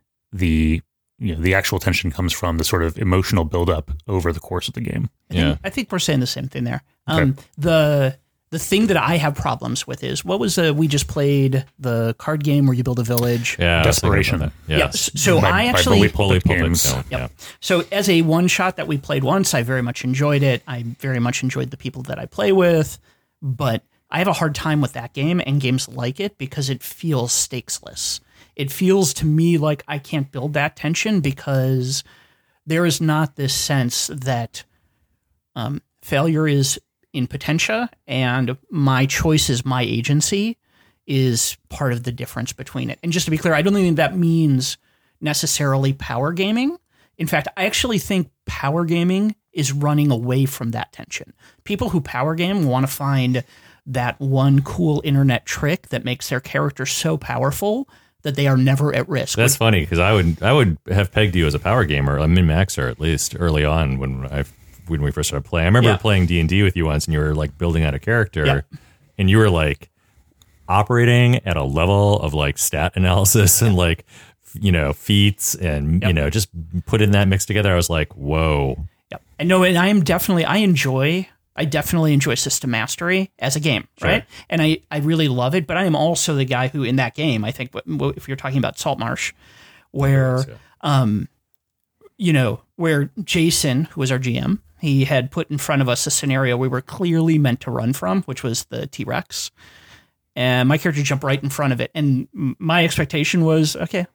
the you know the actual tension comes from the sort of emotional buildup over the course of the game. I think, Yeah. I think we're saying the same thing there. Um, Okay. The the thing that I have problems with is what was uh, we just played the card game where you build a village. Yeah, I was thinking about Desperation. that. Yeah. Yes. s- So By- I by actually Bully Bully Pulpit Pulpit Games. Stone, Yep. yeah. So as a one shot that we played once, I very much enjoyed it. I very much enjoyed the people that I play with, but I have a hard time with that game and games like it because it feels stakesless. It feels to me like I can't build that tension because there is not this sense that um, failure is in potentia and my choice is my agency is part of the difference between it. And just to be clear, I don't think that means necessarily power gaming. In fact, I actually think power gaming is running away from that tension. People who power game want to find that one cool internet trick that makes their character so powerful that they are never at risk. That's funny because I would I would have pegged you as a power gamer, a min maxer at least early on when I when we first started playing. I remember Yeah. playing D and D with you once, and you were like building out a character, Yeah. and you were like operating at a level of like stat analysis and like you know feats and Yep. you know just putting that mix together. I was like, whoa. Yep. And no, and I am definitely, I enjoy, I definitely enjoy system mastery as a game, Sure. right? And I, I really love it, but I am also the guy who in that game, I think if you're talking about Saltmarsh, where, Yeah. um, you know, where Jason, who was our G M, he had put in front of us a scenario we were clearly meant to run from, which was the T-Rex. And my character jumped right in front of it. And m- my expectation was, okay,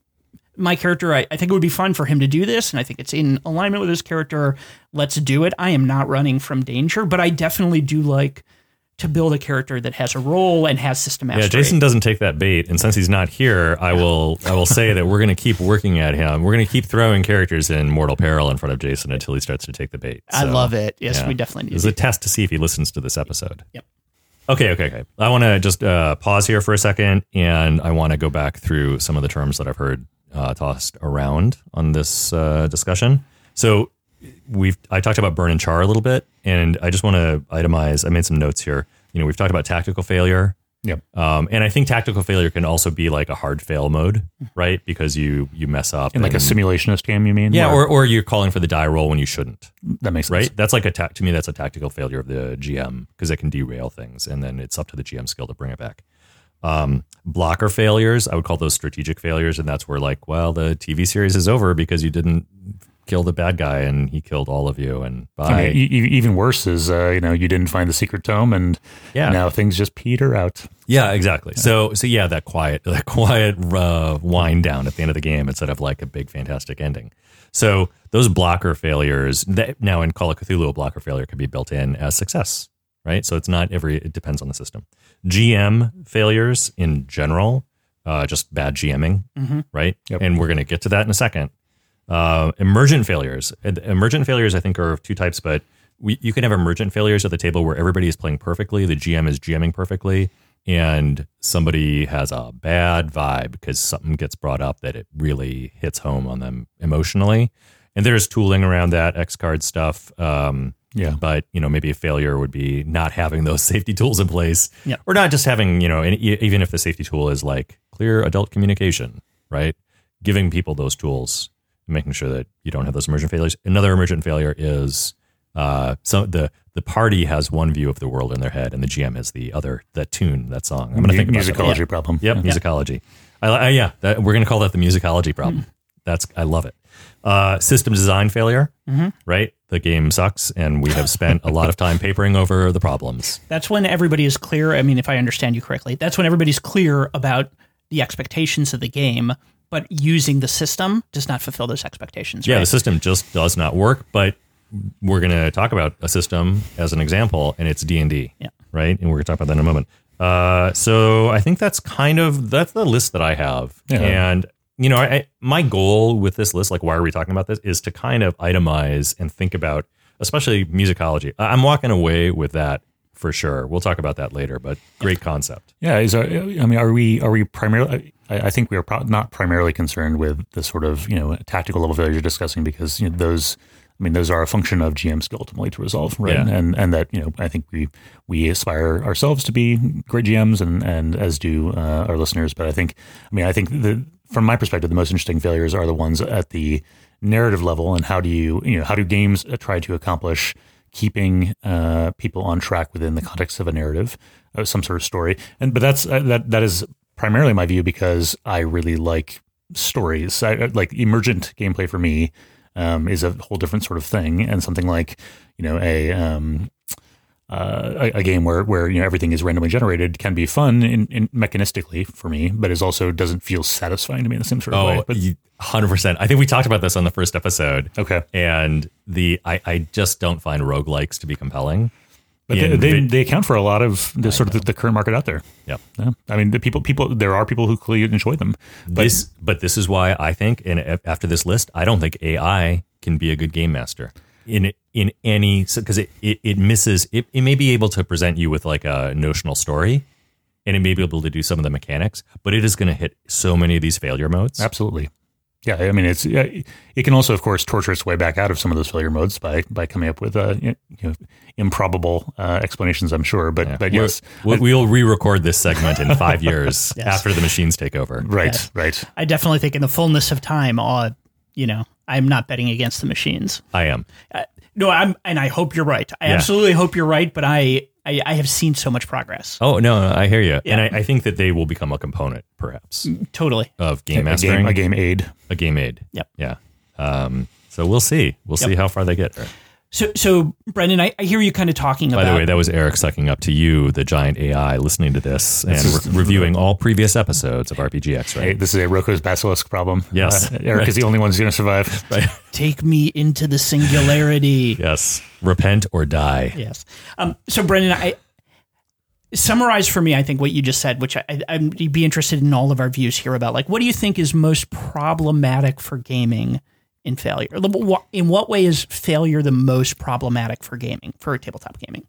my character, I, I think it would be fun for him to do this, and I think it's in alignment with his character. Let's do it. I am not running from danger, but I definitely do like to build a character that has a role and has system mastery. Yeah, Jason doesn't take that bait, and since he's not here, I will I will say that we're going to keep working at him. We're going to keep throwing characters in mortal peril in front of Jason until he starts to take the bait. I So, love it. Yes, yeah. we definitely need It's to. a test to see if he listens to this episode. Yep. Okay, okay, okay. I want to just uh, pause here for a second, and I want to go back through some of the terms that I've heard uh, tossed around on this uh, discussion. So we've I talked about burn and char a little bit, and I just want to itemize. I made some notes here. You know, we've talked about tactical failure. Yep. Um, and I think tactical failure can also be like a hard fail mode, right? Because you you mess up. In like a and- simulationist game, you mean? Yeah, Where- or, or you're calling for the die roll when you shouldn't, that makes right? sense. That's like a ta- to me that's a tactical failure of the G M because it can derail things, and then it's up to the G M skill to bring it back. Um, blocker failures, I would call those strategic failures, and that's where like, well, the T V series is over because you didn't kill the bad guy and he killed all of you, and bye. I mean, e- e- even worse is uh, you know you didn't find the secret tome, and Yeah. now things just peter out. Yeah, exactly. So, so yeah, that quiet, that quiet uh, wind down at the end of the game instead of like a big fantastic ending. So those blocker failures that now in Call of Cthulhu, a blocker failure can be built in as success, right? So it's not every. It depends on the system. G M failures in general, uh, just bad GMing, right? Yep. And we're going to get to that in a second. Uh, emergent failures. Uh, Emergent failures, I think, are of two types, but we, you can have emergent failures at the table where everybody is playing perfectly, the G M is GMing perfectly, and somebody has a bad vibe because something gets brought up that it really hits home on them emotionally. And there's tooling around that, X card stuff. Um, Yeah. But, you know, maybe a failure would be not having those safety tools in place, Yeah. or not just having, you know, and e- even if the safety tool is like clear adult communication, right? Giving people those tools making sure that you don't have those emergent failures. Another emergent failure is uh, so the the party has one view of the world in their head, and the G M has the other. That tune, that song. I'm going to think about musicology that. problem. Yep, yeah. musicology. I, I, yeah, that, we're going to call that the musicology problem. Mm. That's I love it. Uh, system design failure, mm-hmm. right? The game sucks, and we have spent a lot of time papering over the problems. That's when everybody is clear. I mean, if I understand you correctly, that's when everybody's clear about the expectations of the game, but using the system does not fulfill those expectations. Yeah, right? the system just does not work, but we're going to talk about a system as an example, and it's D and D, yeah. right? And we're going to talk about that in a moment. Uh, so I think that's kind of, that's the list that I have. Yeah. And, you know, I, my goal with this list, like, why are we talking about this, is to kind of itemize and think about, especially musicology. I'm walking away with that for sure. We'll talk about that later, but great concept. Yeah. Is our, I mean, are we, are we primarily, I, I think we are pro- not primarily concerned with the sort of, you know, tactical level failures you're discussing, because, you know, those, I mean, those are a function of G M skill ultimately to resolve, right? Yeah. And and that, you know, I think we we aspire ourselves to be great G Ms, and and as do uh, our listeners. But I think, I mean, I think the from my perspective, the most interesting failures are the ones at the narrative level, and how do you, you know, how do games try to accomplish keeping uh, people on track within the context of a narrative, uh, some sort of story. And but that's uh, that that is primarily my view, because I really like stories. I, like emergent gameplay for me. Um, is a whole different sort of thing, and something like, you know, a um, uh, a, a game where where you know everything is randomly generated can be fun in, in mechanistically for me, but is also doesn't feel satisfying to me in the same sort of oh, way. But one hundred percent. I think we talked about this on the first episode. Okay, and the I, I just don't find roguelikes to be compelling. But they, they they account for a lot of the sort of the, the current market out there. Yep. Yeah. I mean, the people people there are people who clearly enjoy them. But this, but this is why I think, and after this list, I don't think A I can be a good game master in in any, because it, it it misses. It, it may be able to present you with like a notional story, and it may be able to do some of the mechanics, but it is going to hit so many of these failure modes. Absolutely. Yeah, I mean, it's it can also, of course, torture its way back out of some of those failure modes by by coming up with uh, you know, improbable uh, explanations, I'm sure. But yeah. but yes, we'll, we'll re-record this segment in five years yes. after the machines take over. Right, yes. right. I definitely think in the fullness of time, uh, you know, I'm not betting against the machines. I am. Uh, no, I'm, and I hope you're right. I yeah. absolutely hope you're right. But I, I, I have seen so much progress. Oh no, no I hear you, yeah. and I, I think that they will become a component, perhaps, totally of game a, mastering, a game, a game aid, a game aid. Yep. Yeah. Um, so we'll see. We'll yep. see how far they get. So, so Brendan, I, I hear you kind of talking By about. By the way, that was Eric sucking up to you, the giant A I, listening to this and this re- reviewing all previous episodes of R P G X. Right. Hey, this is a Roko's Basilisk problem. Yes, uh, Eric right. is the only one who's going to survive. Right. Take me into the singularity. Yes, repent or die. Yes. Um. So, Brendan, I summarize for me, I think, what you just said, which I, I'd be interested in all of our views here about. Like, what do you think is most problematic for gaming in failure? In what way is failure the most problematic for gaming, for tabletop gaming?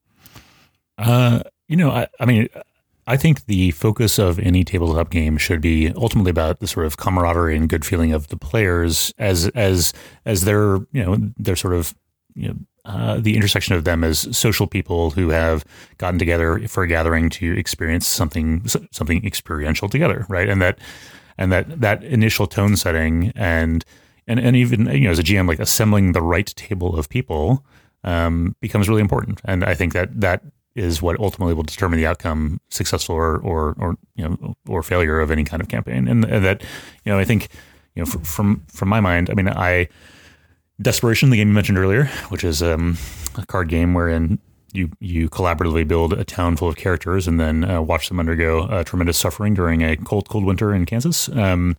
Uh, you know, I, I mean, I think the focus of any tabletop game should be ultimately about the sort of camaraderie and good feeling of the players as as as their, you know, their sort of, you know, uh, the intersection of them as social people who have gotten together for a gathering to experience something something experiential together, right? And that and that that initial tone setting and And and even, you know, as a G M, like assembling the right table of people um, becomes really important. And I think that that is what ultimately will determine the outcome, successful or or, or you know or failure of any kind of campaign. And, and that, you know, I think, you know, from from my mind, I mean, I Desperation, the game you mentioned earlier, which is um, a card game wherein you you collaboratively build a town full of characters and then uh, watch them undergo uh, tremendous suffering during a cold cold winter in Kansas. Um,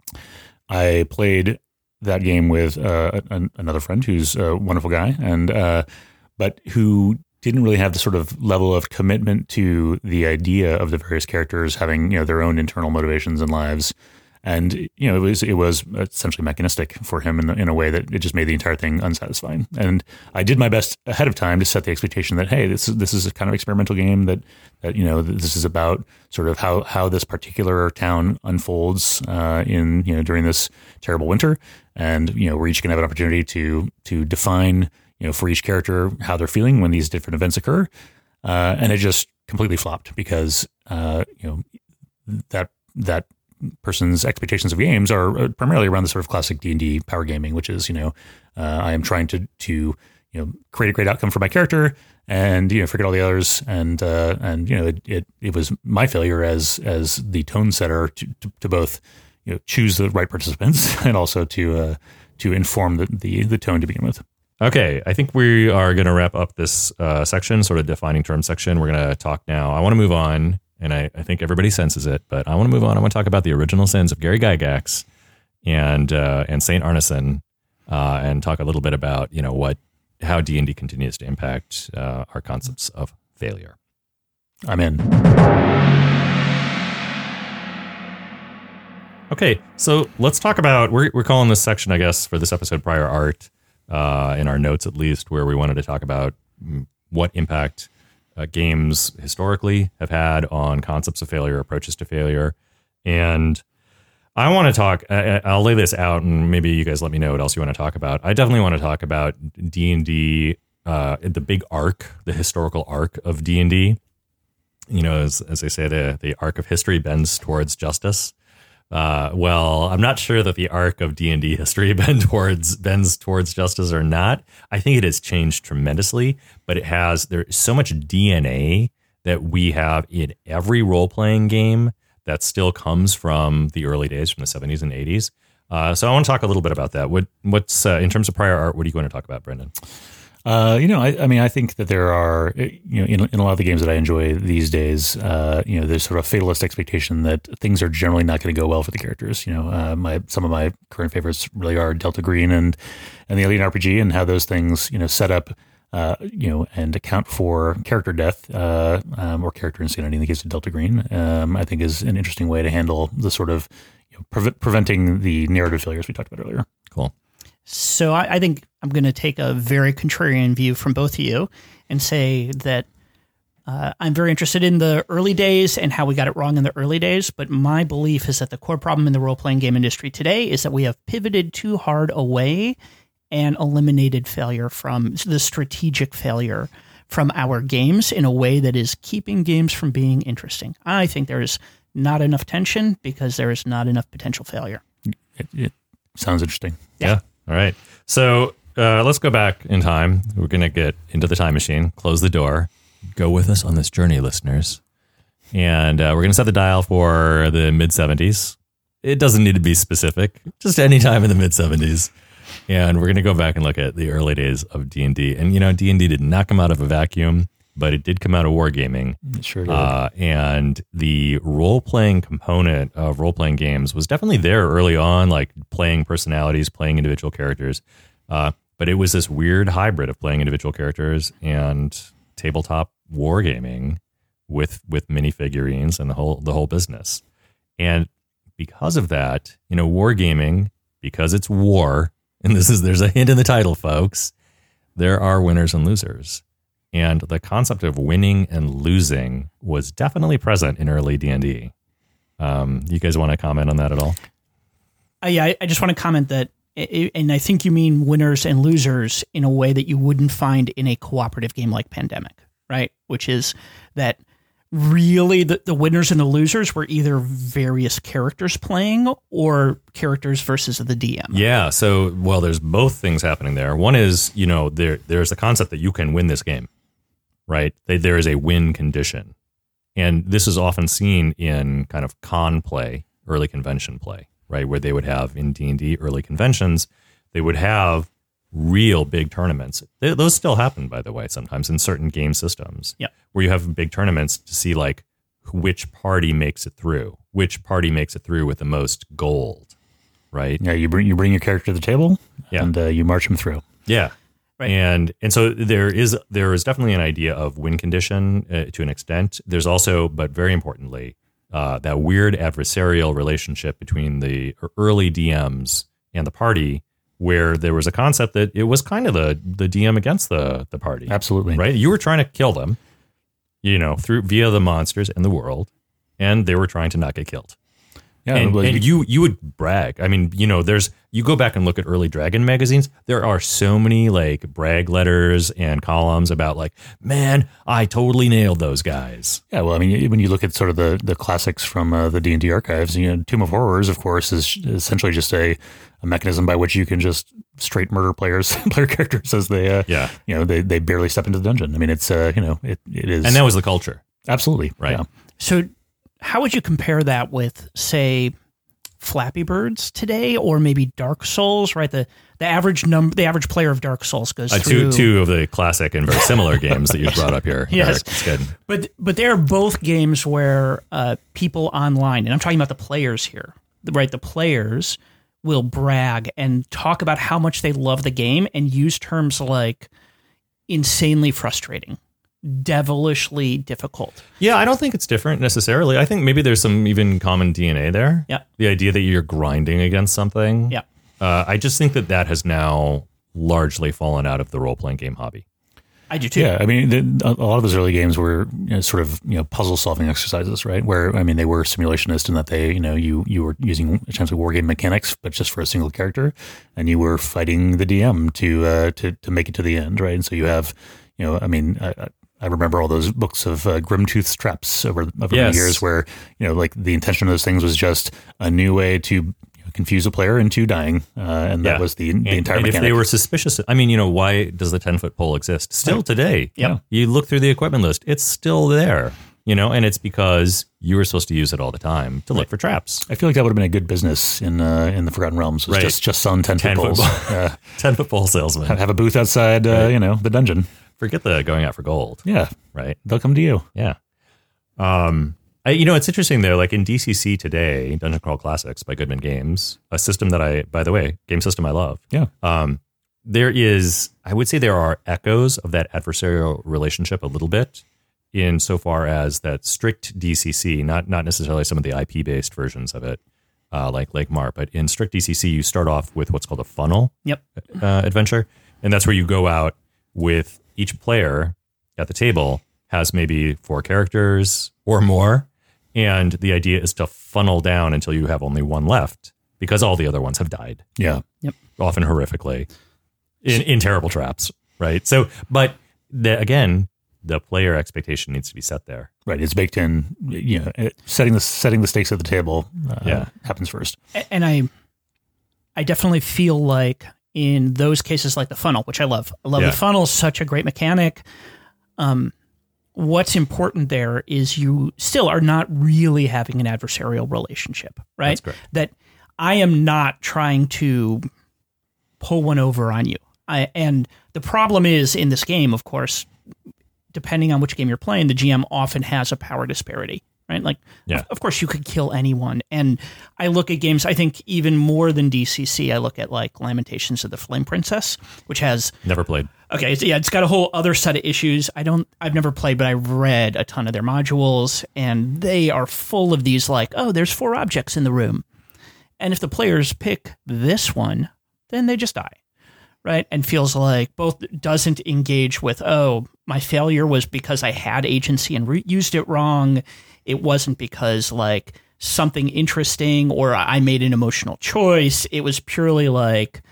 I played that game with uh, an, another friend who's a wonderful guy, and uh, but who didn't really have the sort of level of commitment to the idea of the various characters having, you know, their own internal motivations and lives. And, you know, it was it was essentially mechanistic for him in, in a way that it just made the entire thing unsatisfying. And I did my best ahead of time to set the expectation that, hey, this is this is a kind of experimental game that, that you know, this is about sort of how, how this particular town unfolds uh, in, you know, during this terrible winter. And, you know, we're each going to have an opportunity to to define, you know, for each character how they're feeling when these different events occur. Uh, and it just completely flopped because, uh, you know, that that person's expectations of games are primarily around the sort of classic D and D power gaming, which is, you know, uh, I am trying to to you know create a great outcome for my character, and you know forget all the others, and uh, and you know it, it it was my failure as as the tone setter to, to, to both you know choose the right participants and also to uh, to inform the, the the tone to begin with. Okay, I think we are going to wrap up this uh, section, sort of defining term section. We're going to talk now. I want to move on, and I, I think everybody senses it, but I want to move on. I want to talk about the original sins of Gary Gygax and uh, and Saint Arneson, uh, and talk a little bit about you know what how D and D continues to impact uh, our concepts of failure. I'm in. Okay, so let's talk about we're we're calling this section, I guess, for this episode, prior art. Uh, in our notes, at least, where we wanted to talk about what impact uh, games historically have had on concepts of failure, approaches to failure. And I want to talk, I, I'll lay this out and maybe you guys let me know what else you want to talk about. I definitely want to talk about D and D, uh, the big arc, the historical arc of D and D. You know, as, as they say, the, the arc of history bends towards justice. Uh, well, I'm not sure that the arc of D and D history bend towards bends towards justice or not. I think it has changed tremendously, but it has, there's so much D N A that we have in every role-playing game that still comes from the early days, from the seventies and eighties. Uh, so I want to talk a little bit about that. What, what's, uh, in terms of prior art, what are you going to talk about, Brendan? Uh, you know, I, I mean, I think that there are, you know, in, in a lot of the games that I enjoy these days, uh, you know, there's sort of a fatalist expectation that things are generally not going to go well for the characters. You know, uh, my some of my current favorites really are Delta Green and and the Alien R P G, and how those things, you know, set up, uh, you know, and account for character death uh, um, or character insanity in the case of Delta Green. Um, I think is an interesting way to handle the sort of you know, pre- preventing the narrative failures we talked about earlier. Cool. So I, I think I'm going to take a very contrarian view from both of you and say that uh, I'm very interested in the early days and how we got it wrong in the early days. But my belief is that the core problem in the role-playing game industry today is that we have pivoted too hard away and eliminated failure from the strategic failure from our games in a way that is keeping games from being interesting. I think there is not enough tension because there is not enough potential failure. It, it sounds interesting. Yeah. yeah. All right. So uh, let's go back in time. We're going to get into the time machine, close the door, go with us on this journey, listeners. And uh, we're going to set the dial for the mid seventies. It doesn't need to be specific, just any time in the mid seventies. And we're going to go back and look at the early days of D and D. And, you know, D and D did not come out of a vacuum, but it did come out of wargaming. It sure did. Uh, and the role-playing component of role-playing games was definitely there early on, like playing personalities, playing individual characters. Uh, but it was this weird hybrid of playing individual characters and tabletop wargaming with with minifigurines and the whole the whole business. And because of that, you know, wargaming, because it's war, and this is there's a hint in the title, folks, there are winners and losers. And the concept of winning and losing was definitely present in early D and D. Um, you guys want to comment on that at all? Uh, yeah, I, I just want to comment that, and I think you mean winners and losers in a way that you wouldn't find in a cooperative game like Pandemic, right? Which is that really the, the winners and the losers were either various characters playing or characters versus the D M. Yeah, so, well, there's both things happening there. One is, you know, there there's the concept that you can win this game, right? There is a win condition. And this is often seen in kind of con play, early convention play, right? Where they would have in D and D early conventions, they would have real big tournaments. They, those still happen, by the way, sometimes in certain game systems. Yeah. Where you have big tournaments to see like which party makes it through, which party makes it through with the most gold, right? Yeah, you bring you bring your character to the table, yeah. and uh, you march them through. Yeah. Right. And and so there is there is definitely an idea of win condition uh, to an extent. There's also, but very importantly, uh, that weird adversarial relationship between the early D Ms and the party, where there was a concept that it was kind of the the D M against the the party. Absolutely. Right? You were trying to kill them, you know, through via the monsters and the world, and they were trying to not get killed. Yeah, and, well, and you you would brag. I mean, you know, there's you go back and look at early Dragon magazines. There are so many like brag letters and columns about like, man, I totally nailed those guys. Yeah, well, I mean, when you look at sort of the, the classics from uh, the D and D archives, you know, Tomb of Horrors, of course, is essentially just a, a mechanism by which you can just straight murder players, player characters as they, uh, Yeah. you know, they, they barely step into the dungeon. I mean, it's, uh, you know, it, it is. And that was the culture. Absolutely. Right. Yeah. So, how would you compare that with, say, Flappy Birds today, or maybe Dark Souls? Right, the the average number, the average player of Dark Souls goes Uh, through two two of the classic and very similar games that you brought up here. Yes. Eric. It's good. But but they are both games where uh, people online, and I'm talking about the players here, right? The players will brag and talk about how much they love the game and use terms like insanely frustrating, devilishly difficult. Yeah, I don't think it's different necessarily. I think maybe there's some even common D N A there. Yeah. The idea that you're grinding against something. Yeah. Uh, I just think that that has now largely fallen out of the role-playing game hobby. I do too. Yeah, I mean, the, a lot of those early games were you know, sort of you know puzzle solving exercises, right? Where I mean, they were simulationist in that they you know you you were using essentially war game mechanics, but just for a single character, and you were fighting the D M to uh, to to make it to the end, right? And so you have you know, I mean. I, I remember all those books of uh, Grimtooth's Traps over, over Yes. the years where, you know, like the intention of those things was just a new way to you know, confuse a player into dying. Uh, and that Yeah. was the, the And, entire and if mechanic. they were suspicious, I mean, you know, why does the ten-foot pole exist? Still Right. today. Yeah. You look through the equipment list, it's still there, you know, and it's because you were supposed to use it all the time to look for traps. I feel like that would have been a good business in uh, in the Forgotten Realms, was Right. just, just selling ten-foot ten-foot poles. pole. uh, ten-foot pole salesman. have a booth outside, uh, you know, the dungeon. Forget the going out for gold, Yeah, right? they'll come to you. Yeah. Um, I, you know, it's interesting though, like in D C C today, Dungeon Crawl Classics by Goodman Games, a system that I, by the way, game system I love. Yeah. Um, there is, I would say there are echoes of that adversarial relationship a little bit in so far as that strict D C C, not, not necessarily some of the I P based versions of it, uh, like Lake Mart, but in strict D C C, you start off with what's called a funnel Yep. uh, adventure. And that's where you go out with each player at the table has maybe four characters or more. And the idea is to funnel down until you have only one left because all the other ones have died, Yeah. often horrifically, in, in terrible traps, right? So, but the, again, the player expectation needs to be set there. Right. It's baked in, you know, it- setting the, setting the stakes at the table uh, Yeah. happens first. A- And I, I definitely feel like in those cases, like the funnel, which I love, I love Yeah. the funnel, such a great mechanic. Um, what's important there is you still are not really having an adversarial relationship, right? That's correct. That I am not trying to pull one over on you. I, and the problem is in this game, of course, depending on which game you're playing, the G M often has a power disparity, right? Like, Yeah. of, of course, you could kill anyone. And I look at games, I think even more than D C C, I look at like Lamentations of the Flame Princess, which has, Never played. okay, it's, yeah, it's got a whole other set of issues. I don't, I've never played, but I've read a ton of their modules, and they are full of these like, oh, there's four objects in the room. And if the players pick this one, then they just die. Right. And feels like both doesn't engage with, oh, my failure was because I had agency and re- used it wrong. It wasn't because like something interesting or I made an emotional choice. It was purely like,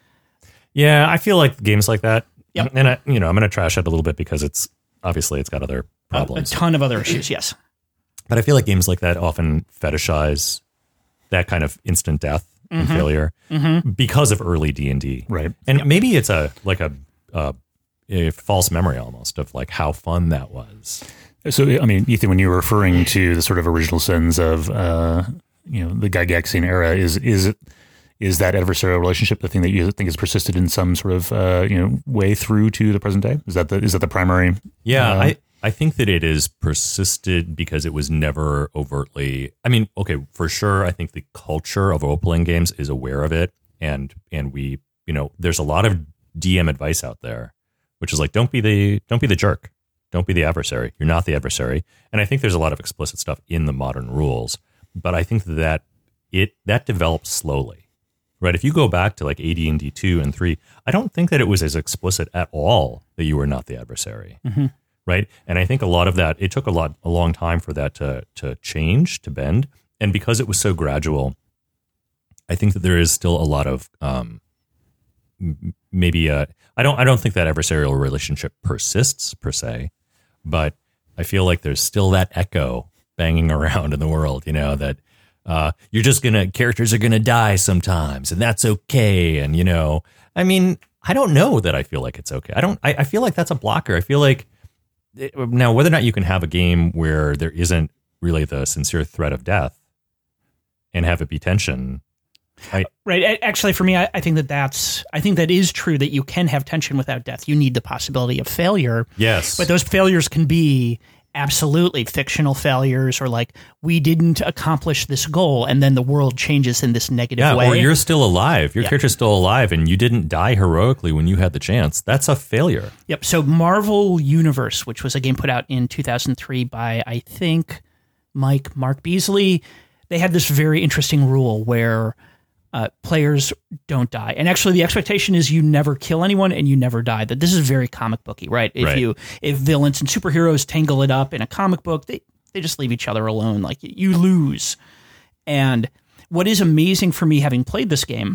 Yeah, I feel like games like that. Yep. And I, you know, I'm going to trash it a little bit because it's obviously it's got other a, a problems. ton of other issues. Yes. But I feel like games like that often fetishize that kind of instant death and failure because of early D and D. Right. And maybe it's a like a, a a false memory almost of like how fun that was. So, I mean, Ethan, when you were referring to the sort of original sins of, uh, you know, the Gygaxian era, is is it is that adversarial relationship the thing that you think has persisted in some sort of uh, you know way through to the present day? Is that the is that the primary? Yeah, uh, I, I think that it is persisted because it was never overtly. I mean, okay, for sure. I think the culture of role-playing games is aware of it, and and we, you know, there's a lot of D M advice out there, which is like, don't be the don't be the jerk, don't be the adversary. You're not the adversary. And I think there's a lot of explicit stuff in the modern rules, but I think that it that develops slowly. Right. If you go back to like A D and D two and three, I don't think that it was as explicit at all that you were not the adversary. Mm-hmm. Right. And I think a lot of that, it took a lot, a long time for that to, to change, to bend. And because it was so gradual, I think that there is still a lot of um, m- maybe a, I don't I don't think that adversarial relationship persists per se, but I feel like there's still that echo banging around in the world, you know, that uh, you're just gonna characters are gonna die sometimes, and that's okay. And you know, I mean, I don't know that I feel like it's okay. I don't. I, I feel like that's a blocker. I feel like it, now whether or not you can have a game where there isn't really the sincere threat of death and have it be tension. I, right. Actually, for me, I, I think that that's, I think that is true that you can have tension without death. You need the possibility of failure. Yes. But those failures can be absolutely fictional failures, or like, we didn't accomplish this goal and then the world changes in this negative yeah, way. Or you're still alive. Your yeah. character's still alive and you didn't die heroically when you had the chance. That's a failure. Yep. So Marvel Universe, which was a game put out in two thousand three by, I think, Mike, Mark Beasley, they had this very interesting rule where Uh, players don't die. And actually the expectation is you never kill anyone and you never die. That this is very comic booky, right? If right. you if villains and superheroes tangle it up in a comic book, they, they just leave each other alone. Like, you lose. And what is amazing for me, having played this game,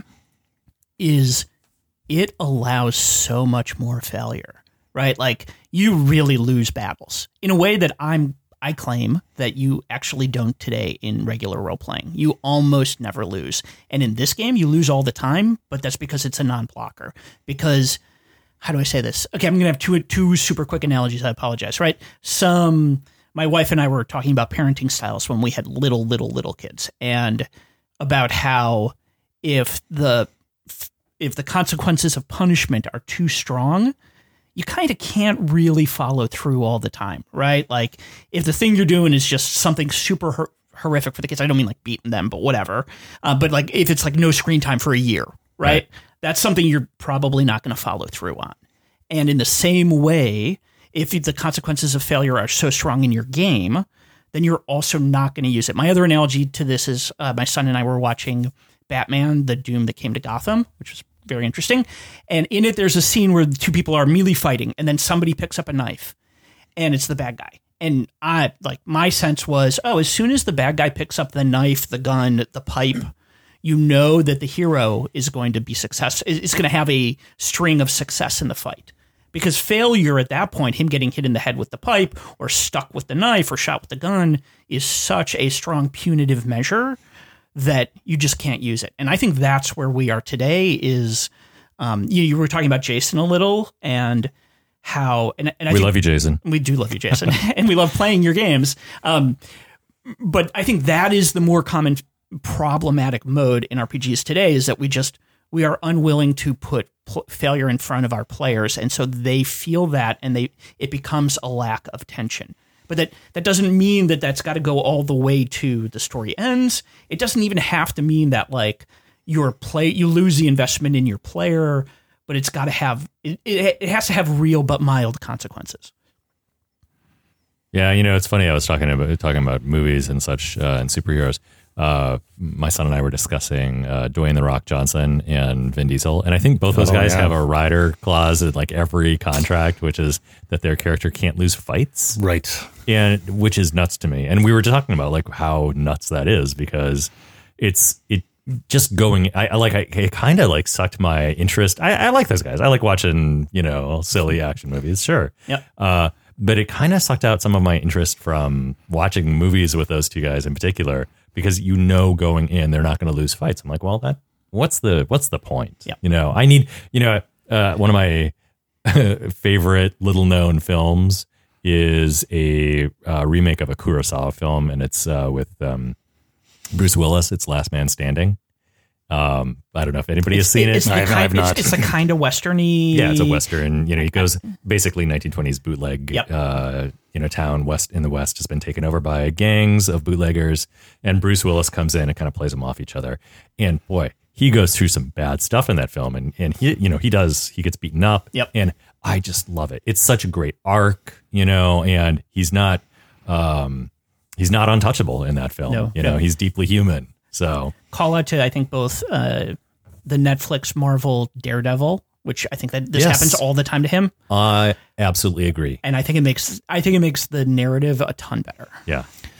is it allows so much more failure, right? Like, you really lose battles in a way that I'm I claim that you actually don't today in regular role-playing. You almost never lose. And in this game, you lose all the time, but that's because it's a non-blocker. Because, how do I say this? Okay, I'm going to have two two super quick analogies. I apologize, right? Some, my wife and I were talking about parenting styles when we had little, little, little kids, and about how if the if the consequences of punishment are too strong, you kind of can't really follow through all the time, right? Like, if the thing you're doing is just something super hor- horrific for the kids, I don't mean like beating them, but whatever. Uh, but like, if it's like no screen time for a year, right? right. That's something you're probably not going to follow through on. And in the same way, if the consequences of failure are so strong in your game, then you're also not going to use it. My other analogy to this is uh, my son and I were watching Batman, The Doom That Came to Gotham, which was very interesting. And in it, there's a scene where the two people are melee fighting, and then somebody picks up a knife, and it's the bad guy. And I, like, my sense was, oh, as soon as the bad guy picks up the knife, the gun, the pipe, you know that the hero is going to be successful. It's going to have a string of success in the fight. Because failure at that point, him getting hit in the head with the pipe, or stuck with the knife, or shot with the gun, is such a strong punitive measure that you just can't use it. And I think that's where we are today is, um, you, you were talking about Jason a little, and how, and, and I we think, love you, Jason. We do love you, Jason. And we love playing your games. Um, but I think that is the more common problematic mode in R P Gs today, is that we just, we are unwilling to put pl- failure in front of our players. And so they feel that, and they, it becomes a lack of tension. But that, that doesn't mean that that's got to go all the way to the story ends. It doesn't even have to mean that, like, your play, you lose the investment in your player, but it's got to have, it, it, it has to have real but mild consequences. Yeah, you know, it's funny. I was talking about talking about movies and such uh, and superheroes. Uh, my son and I were discussing uh, Dwayne The Rock Johnson and Vin Diesel, and I think both those oh, guys yeah. have a rider clause in like every contract, which is that their character can't lose fights, Right. and which is nuts to me. And we were talking about like how nuts that is, because it's it just going. I, I like I, it kind of like sucked my interest. I, I like those guys. I like watching, you know, silly action movies. Sure. Yep. Uh, but it kind of sucked out some of my interest from watching movies with those two guys in particular, because you know going in they're not going to lose fights. I'm like, well, that what's the what's the point? Yep. You know, I need, you know, uh, one of my favorite little known films is a uh, remake of a Kurosawa film, and it's uh, with um, Bruce Willis. It's Last Man Standing. Um, I don't know if anybody has seen it. It's, the I have- kind, I have not. It's, it's a kind of westerny. Yeah, it's a Western, you know, he goes basically nineteen twenties bootleg, Yep. uh, you know, town west in the West has been taken over by gangs of bootleggers, and Bruce Willis comes in and kind of plays them off each other. And boy, he goes through some bad stuff in that film, and, and he, you know, he does, he gets beaten up. Yep. And I just love it. It's such a great arc, you know, and he's not, um, he's not untouchable in that film. No, you know, no. he's deeply human. So Call out to, I think, both uh, the Netflix Marvel Daredevil, which I think that this Yes. happens all the time to him. I absolutely agree. And I think it makes I think it makes the narrative a ton better. Yeah.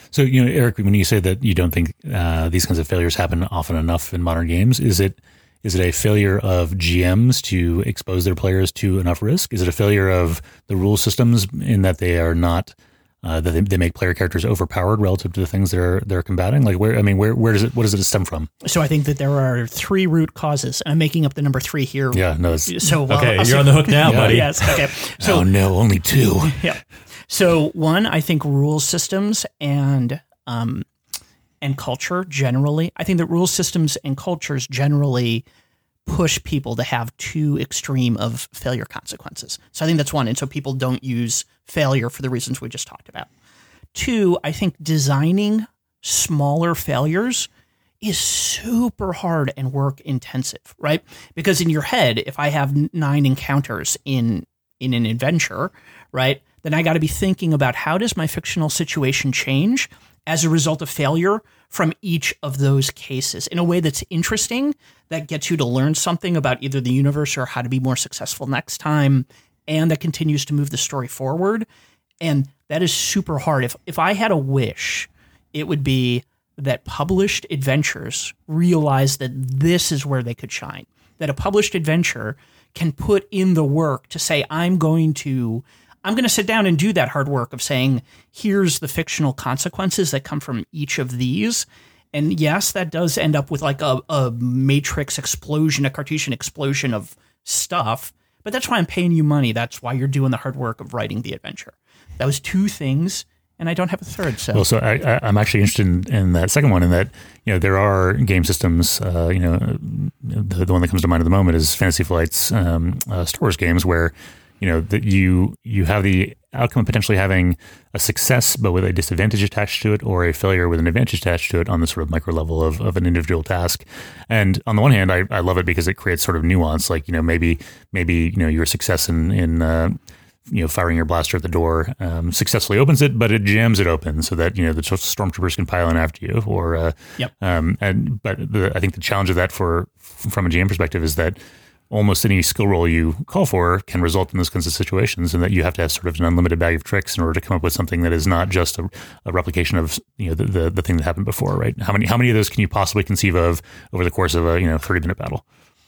So, you know, Eric, when you say that you don't think uh, these kinds of failures happen often enough in modern games, is it is it a failure of G Ms to expose their players to enough risk? Is it a failure of the rule systems in that they are not uh, that they, they make player characters overpowered relative to the things they're they're combating? Like, where I mean, where where does it what does it stem from? So I think that there are three root causes. I'm making up the number three here. Yeah, no. It's, so well, okay, I'll you're see- on the hook now, Yeah. buddy. Yes. Okay. So oh no, only two. yeah. So one, I think rule systems and um, and culture generally. I think that rule systems and cultures generally push people to have too extreme of failure consequences. So I think that's one. And so people don't use failure for the reasons we just talked about. Two, I think designing smaller failures is super hard and work intensive, right? Because in your head, if I have nine encounters in in an adventure, right, then I got to be thinking about how does my fictional situation change as a result of failure from each of those cases in a way that's interesting, that gets you to learn something about either the universe or how to be more successful next time, and that continues to move the story forward. And that is super hard. If if I had a wish, it would be that published adventures realize that this is where they could shine, that a published adventure can put in the work to say, I'm going to I'm going to sit down and do that hard work of saying, here's the fictional consequences that come from each of these. And yes, that does end up with like a, a matrix explosion, a Cartesian explosion of stuff. But that's why I'm paying you money. That's why you're doing the hard work of writing the adventure. That was two things, and I don't have a third. So, well, so I, I, I'm actually interested in, in that second one, in that, you know, there are game systems. Uh, you know, the, the one that comes to mind at the moment is Fantasy Flight's um, uh, Star Wars games, where you know that you you have the outcome of potentially having a success, but with a disadvantage attached to it, or a failure with an advantage attached to it on the sort of micro level of, of an individual task. And on the one hand, I, I love it because it creates sort of nuance. Like, you know, maybe maybe you know your success in in uh, you know, firing your blaster at the door um, successfully opens it, but it jams it open so that, you know, the stormtroopers can pile in after you. Or, uh, yep. Um, and but the, I think the challenge of that for from a G M perspective is that almost any skill roll you call for can result in those kinds of situations, and that you have to have sort of an unlimited bag of tricks in order to come up with something that is not just a, a replication of, you know, the, the the thing that happened before, right? How many how many of those can you possibly conceive of over the course of a, you know, thirty minute battle?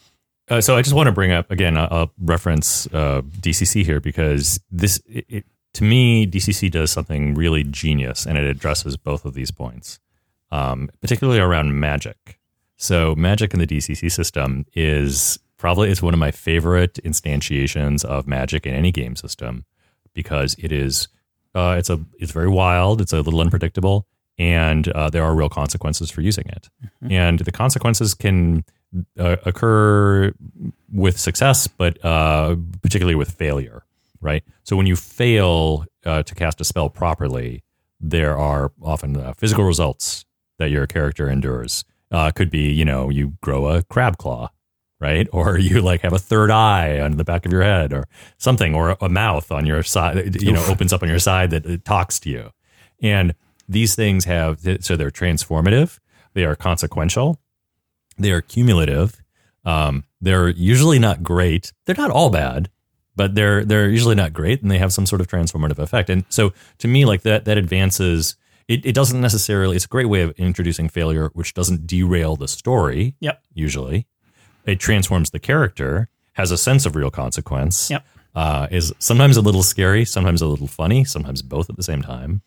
Uh, so I just want to bring up, again, I'll, I'll reference uh, D C C here, because this, it, it, to me, D C C does something really genius, and it addresses both of these points, um, particularly around magic. So magic in the D C C system is probably it's one of my favorite instantiations of magic in any game system, because it is uh, it's a it's very wild, it's a little unpredictable, and uh, there are real consequences for using it, mm-hmm. and the consequences can Uh, occur with success, but uh, particularly with failure, right? So when you fail uh, to cast a spell properly, there are often uh, physical results that your character endures. Uh, could be, you know, you grow a crab claw, right? Or you like have a third eye on the back of your head, or something, or a mouth on your side, you know, opens up on your side that it talks to you. And these things have, so they're transformative, they are consequential, they are cumulative. Um, they're usually not great. They're not all bad, but they're they're usually not great, and they have some sort of transformative effect. And so, to me, like that that advances. It, it doesn't necessarily. It's a great way of introducing failure, which doesn't derail the story. Yep. Usually, it transforms the character, has a sense of real consequence. Yep. Uh, is sometimes a little scary, sometimes a little funny, sometimes both at the same time,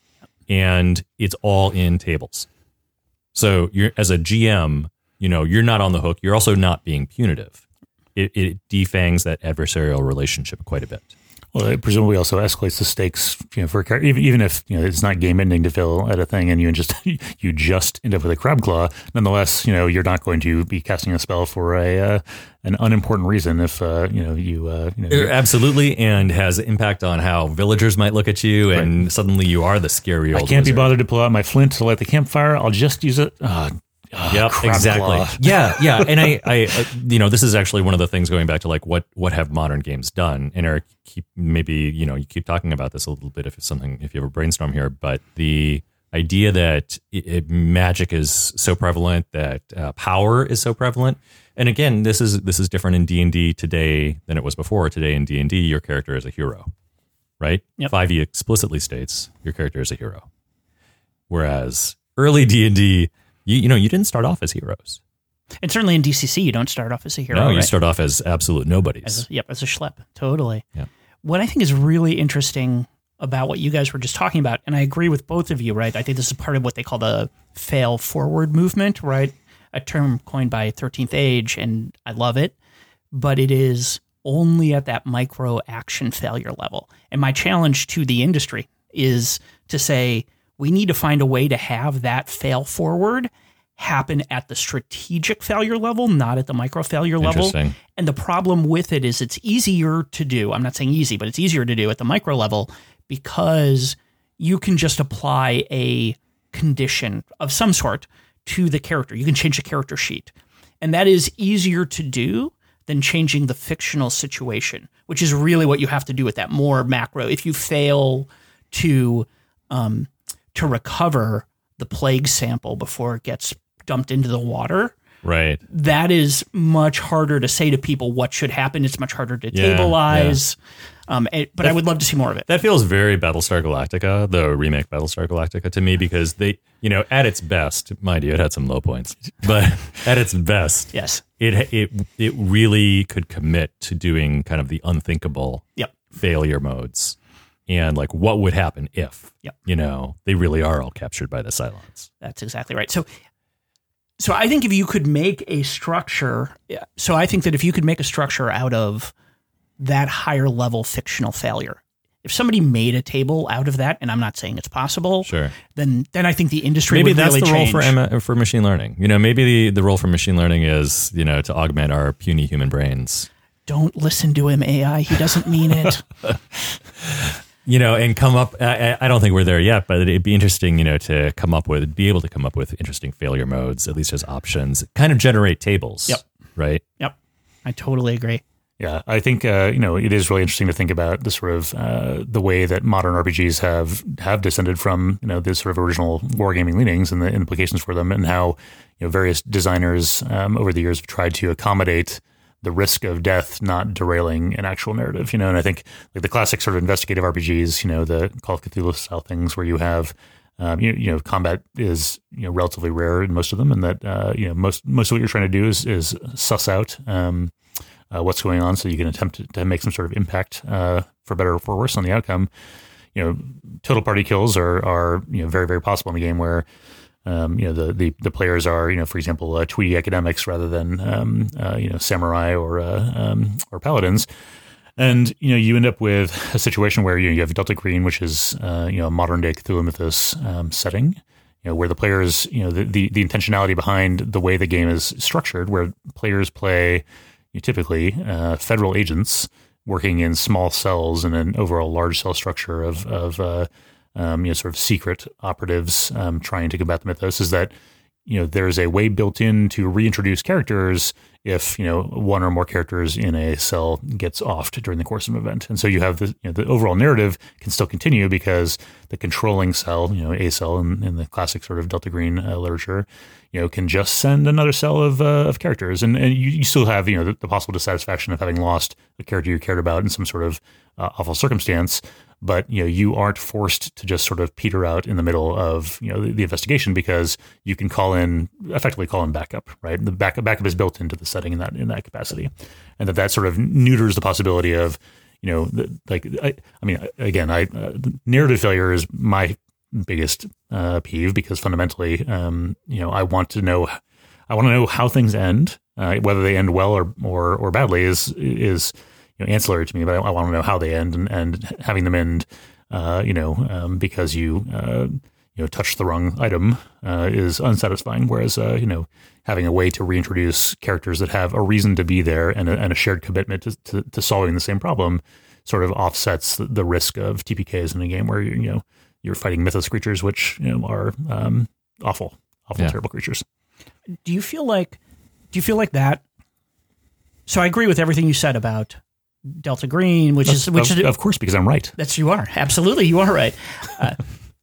and it's all in tables. So you're as a G M. You know, you're not on the hook. You're also not being punitive. It, it defangs that adversarial relationship quite a bit. Well, it presumably also escalates the stakes, you know, for a character. Even, even if, you know, it's not game ending to fail at a thing, and you just you just end up with a crab claw. Nonetheless, you know, you're not going to be casting a spell for a uh, an unimportant reason. If uh, you know you, uh, you know, absolutely, and has impact on how villagers might look at you, and right. Suddenly you are the scary old. I can't wizard. be bothered to pull out my flint to light the campfire. I'll just use it. Uh, Oh, yep, exactly. Claw. Yeah, yeah. And I, I, uh, you know, this is actually one of the things going back to like what, what have modern games done? And Eric, keep maybe you know you keep talking about this a little bit if it's something if you have a brainstorm here. But the idea that it, it, magic is so prevalent, that uh, power is so prevalent, and again, this is this is different in D and D today than it was before. Today in D and D, your character is a hero, right? Yep. five E explicitly states your character is a hero. Whereas early D and D, you, you know, you didn't start off as heroes. And certainly in D C C, you don't start off as a hero. No, you right? start off as absolute nobodies. As a, yep, as a schlep. Totally. Yeah. What I think is really interesting about what you guys were just talking about, and I agree with both of you, right? I think this is part of what they call the fail forward movement, right? A term coined by thirteenth Age, and I love it, but it is only at that micro action failure level. And my challenge to the industry is to say, we need to find a way to have that fail forward happen at the strategic failure level, not at the micro failure level. Interesting. And the problem with it is it's easier to do. I'm not saying easy, but it's easier to do at the micro level because you can just apply a condition of some sort to the character. You can change the character sheet. And that is easier to do than changing the fictional situation, which is really what you have to do with that more macro. If you fail to um, to recover the plague sample before it gets dumped into the water, right? That is much harder to say to people what should happen. It's much harder to Yeah, tableize. Yeah. Um, it, but that, I would love to see more of it. That feels very Battlestar Galactica, the remake Battlestar Galactica, to me, because they, you know, at its best, mind you, it had some low points, but at its best, yes, it it it really could commit to doing kind of the unthinkable yep. failure modes. And like, what would happen if, yep. you know, they really are all captured by the Cylons? That's exactly right. So, so I think if you could make a structure, so I think that if you could make a structure out of that higher level fictional failure, if somebody made a table out of that, and I'm not saying it's possible, sure, then then I think the industry maybe would that's really the change. role for M- for machine learning. You know, maybe the, the role for machine learning is, you know, to augment our puny human brains. Don't listen to him, A I. He doesn't mean it. You know, and come up, I, I don't think we're there yet, but it'd be interesting, you know, to come up with, be able to come up with interesting failure modes, at least as options, kind of generate tables. Yep. Right? Yep. I totally agree. Yeah, I think, uh, you know, it is really interesting to think about the sort of uh, the way that modern R P Gs have have descended from, you know, this sort of original wargaming leanings and the implications for them, and how, you know, various designers um, over the years have tried to accommodate the risk of death not derailing an actual narrative, you know. And I think like the classic sort of investigative R P Gs, you know, the Call of Cthulhu style things where you have, um, you, you know, combat is, you know, relatively rare in most of them, and that, uh, you know, most most of what you're trying to do is is suss out um, uh, what's going on, so you can attempt to, to make some sort of impact, uh, for better or for worse, on the outcome. You know, total party kills are are you know very very possible in the game where, Um, you know, the, the, the players are, you know, for example, uh, Tweedy academics rather than, um, uh, you know, samurai or, uh, um, or paladins. And, you know, you end up with a situation where, you know, you have Delta Green, which is, uh, you know, a modern day Cthulhu Mythos um, setting, you know, where the players, you know, the, the, the intentionality behind the way the game is structured, where players play, you know, typically uh, federal agents working in small cells in an overall large cell structure of, of, uh, Um, you know, sort of secret operatives um, trying to combat the mythos, is that, you know, there's a way built in to reintroduce characters if, you know, one or more characters in a cell gets offed during the course of an event. And so you have the, you know, the overall narrative can still continue because the controlling cell, you know, a cell in, in the classic sort of Delta Green uh, literature, you know, can just send another cell of uh, of characters. And, and you, you still have, you know, the, the possible dissatisfaction of having lost a character you cared about in some sort of uh, awful circumstance. But, you know, you aren't forced to just sort of peter out in the middle of, you know, the, the investigation, because you can call in, effectively call in backup, right? The backup backup is built into the setting in that in that capacity, and that that sort of neuters the possibility of, you know, the, like I, I mean, again, I uh, narrative failure is my biggest uh, peeve, because fundamentally, um, you know, I want to know, I want to know how things end, uh, whether they end well or or or badly is is. You know, ancillary to me, but I, I want to know how they end, and, and having them end, uh, you know, um, because you, uh, you know, touched the wrong item uh, is unsatisfying. Whereas, uh, you know, having a way to reintroduce characters that have a reason to be there and a, and a shared commitment to, to, to solving the same problem sort of offsets the, the risk of T P Ks in a game where, you you know, you're fighting mythos creatures, which, you know, are um, awful, awful, yeah. terrible creatures. Do you feel like, do you feel like that? So I agree with everything you said about Delta Green, which is which of, is of course, because I'm right. That's you are absolutely you are right. Uh,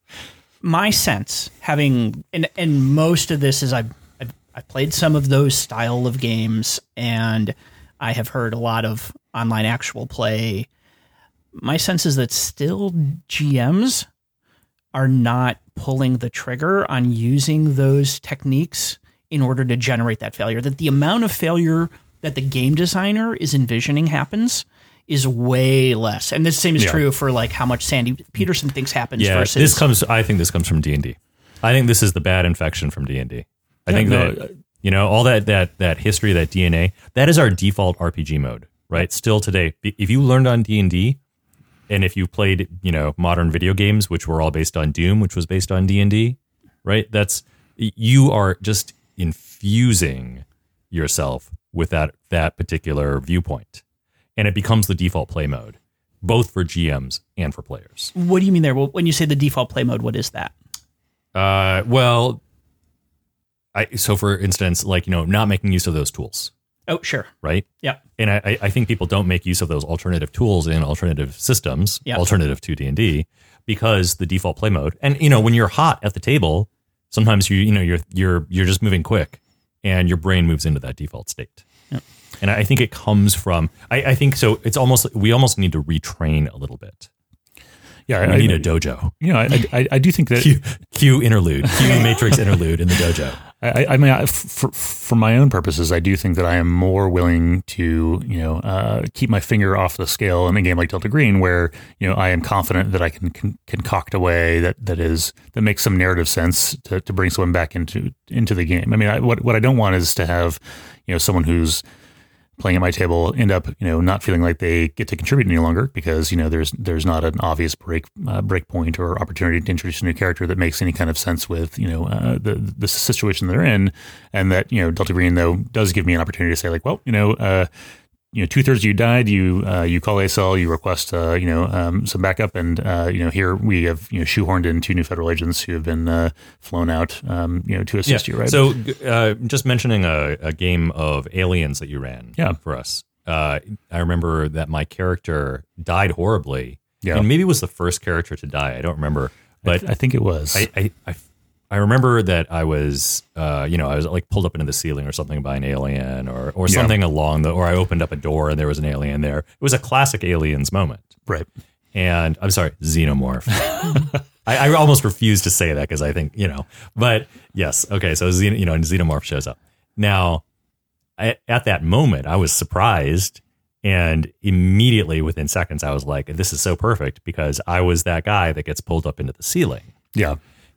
my sense, having and and most of this is I've, I've I've played some of those style of games, and I have heard a lot of online actual play. My sense is that still G Ms are not pulling the trigger on using those techniques in order to generate that failure. That the amount of failure that the game designer is envisioning happens is way less. And the same is Yeah. true for like how much Sandy Peterson thinks happens Yeah, versus this comes. I think this comes from D and D. I think this is the bad infection from D and D. I Yeah, think no, that you know all that that that history, that D N A, that is our default R P G mode, right? Still today, if you learned on D and D, and if you played, you know, modern video games, which were all based on Doom, which was based on D and D, right? That's you are just infusing yourself with that that particular viewpoint, and it becomes the default play mode, both for G Ms and for players. What do you mean there? Well, when you say the default play mode, what is that? Uh, well, I so for instance, like, you know, not making use of those tools, Oh, sure. right? Yeah. And I, I think people don't make use of those alternative tools in alternative systems, Yeah. alternative to D and D, because the default play mode. And you know, when you're hot at the table, sometimes you you know you're you're you're just moving quick, and your brain moves into that default state. Yep. And I think it comes from I, I think so. It's almost we almost need to retrain a little bit. Yeah, We I, need I, a dojo. you know, I, I, I do think that Q, Q interlude, Q Matrix interlude in the dojo. I, I mean, I, for for my own purposes, I do think that I am more willing to, you know, uh, keep my finger off the scale in a game like Delta Green, where you know I am confident that I can, can concoct a way that, that is that makes some narrative sense to, to bring someone back into into the game. I mean, I, what what I don't want is to have, you know, someone who's playing at my table end up, you know, not feeling like they get to contribute any longer because, you know, there's there's not an obvious break uh, break point or opportunity to introduce a new character that makes any kind of sense with, you know, uh, the the situation they're in. And that, you know, Delta Green, though, does give me an opportunity to say, like, well, you know, uh, you know, two thirds of you died, you uh, you call A S L, you request, uh, you know, um, some backup. And, uh, you know, here we have, you know, shoehorned in two new federal agents who have been uh, flown out, um, you know, to assist you, right? So uh, just mentioning a, a game of Aliens that you ran Yeah. for us. Uh, I remember that my character died horribly. Yeah. And maybe it was the first character to die. I don't remember. But I think it was. I, I, I, I remember that I was, uh, you know, I was like pulled up into the ceiling or something by an alien or, or something Yeah. along the, or I opened up a door and there was an alien there. It was a classic Aliens moment. right. And I'm sorry, xenomorph. I, I almost refuse to say that because I think, you know, but yes. Okay. So, Xen, you know, and xenomorph shows up. Now, I, at that moment, I was surprised. And immediately within seconds, I was like, this is so perfect because I was that guy that gets pulled up into the ceiling. Yeah.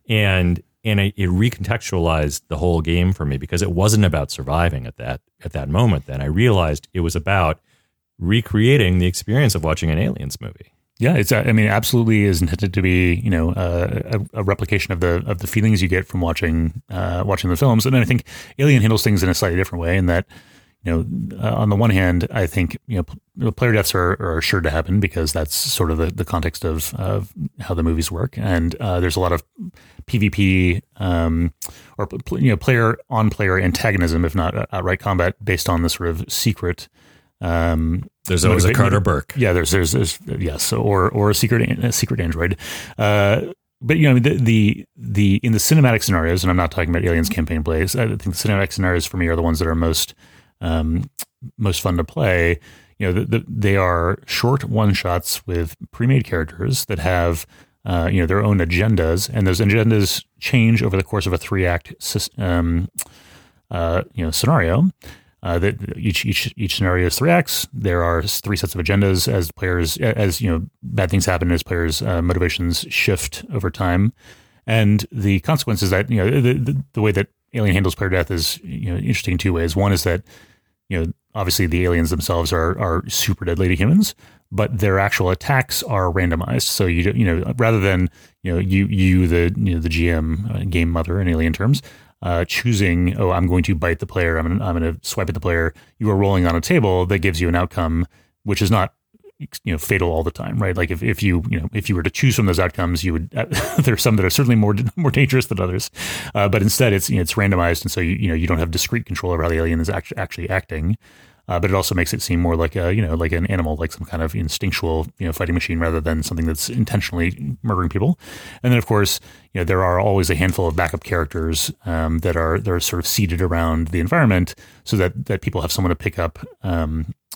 And and it, it recontextualized the whole game for me because it wasn't about surviving at that at that moment. Then I realized it was about recreating the experience of watching an Aliens movie. Yeah, it's. I mean, absolutely is intended to be, you know, uh, a, a replication of the of the feelings you get from watching uh, watching the films. And I think Alien handles things in a slightly different way in that, you know, uh, on the one hand, I think, you know, p- player deaths are, are sure to happen because that's sort of the, the context of, of how the movies work. And uh, there's a lot of PvP um, or, you know, player on player antagonism, if not outright combat, based on the sort of secret. Um, There's always a motiva- Carter Burke. Yeah, there's, there's, there's yes, or or a secret a secret android. Uh, but you know, the, the the in the cinematic scenarios, and I'm not talking about Aliens campaign plays. I think the cinematic scenarios for me are the ones that are most um, most fun to play. You know, the, the, they are short one shots with pre-made characters that have uh, you know their own agendas, and those agendas change over the course of a three act um, uh, you know scenario. Uh, that each each each scenario is three acts. There are three sets of agendas as players, as you know, bad things happen as players' uh, motivations shift over time, and the consequence is that you know the, the the way that Alien handles player death is you know interesting in two ways. One is that you know obviously the aliens themselves are are super deadly to humans, but their actual attacks are randomized. So you you know rather than you know you you the you know the G M uh, game mother in Alien terms. Uh, choosing, oh, I'm going to bite the player. I'm gonna, I'm going to swipe at the player. You are rolling on a table that gives you an outcome, which is not, you know, fatal all the time, right? Like if, if you, you know, if you were to choose from those outcomes, you would. Uh, there are some that are certainly more more dangerous than others, uh, but instead it's you know, it's randomized, and so you you know you don't have discrete control over how the alien is actually actually acting. Uh, but it also makes it seem more like a, you know, like an animal, like some kind of instinctual, you know, fighting machine rather than something that's intentionally murdering people. And then, of course, you know, there are always a handful of backup characters um, that are that are sort of seated around the environment so that that people have someone to pick up, um,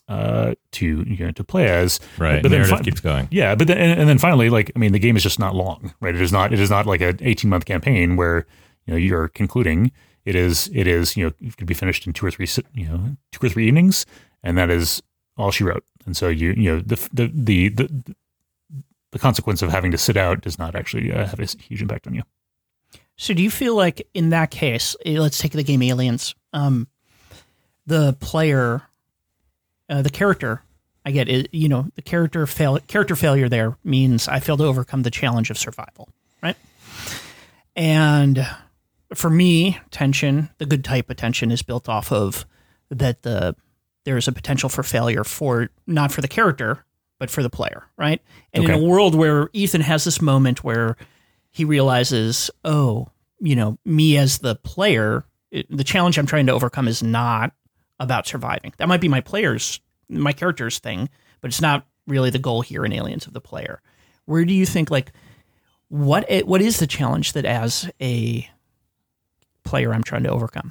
uh, to you know to play as. Right, but narrative then fi- keeps going. Yeah, but then and, and then finally, like I mean, the game is just not long, right? It is not it is not like an eighteen month campaign where you know you're concluding. It is it is you know it could be finished in two or three you know two or three evenings, and that is all she wrote. And so you you know the the the the, the consequence of having to sit out does not actually uh, have a huge impact on you. So do you feel like in that case, let's take the game Aliens, um, the player, uh, the character, I get it, you know, the character fail character failure there means I fail to overcome the challenge of survival, right? And for me, tension, the good type of tension is built off of that the there is a potential for failure for not for the character, but for the player, right? And okay. in a world where Ethan has this moment where he realizes, oh, you know, me as the player, it, the challenge I'm trying to overcome is not about surviving. That might be my player's, my character's thing, but it's not really the goal here in Aliens of the player. Where do you think, like, what what is the challenge that as a player I'm trying to overcome?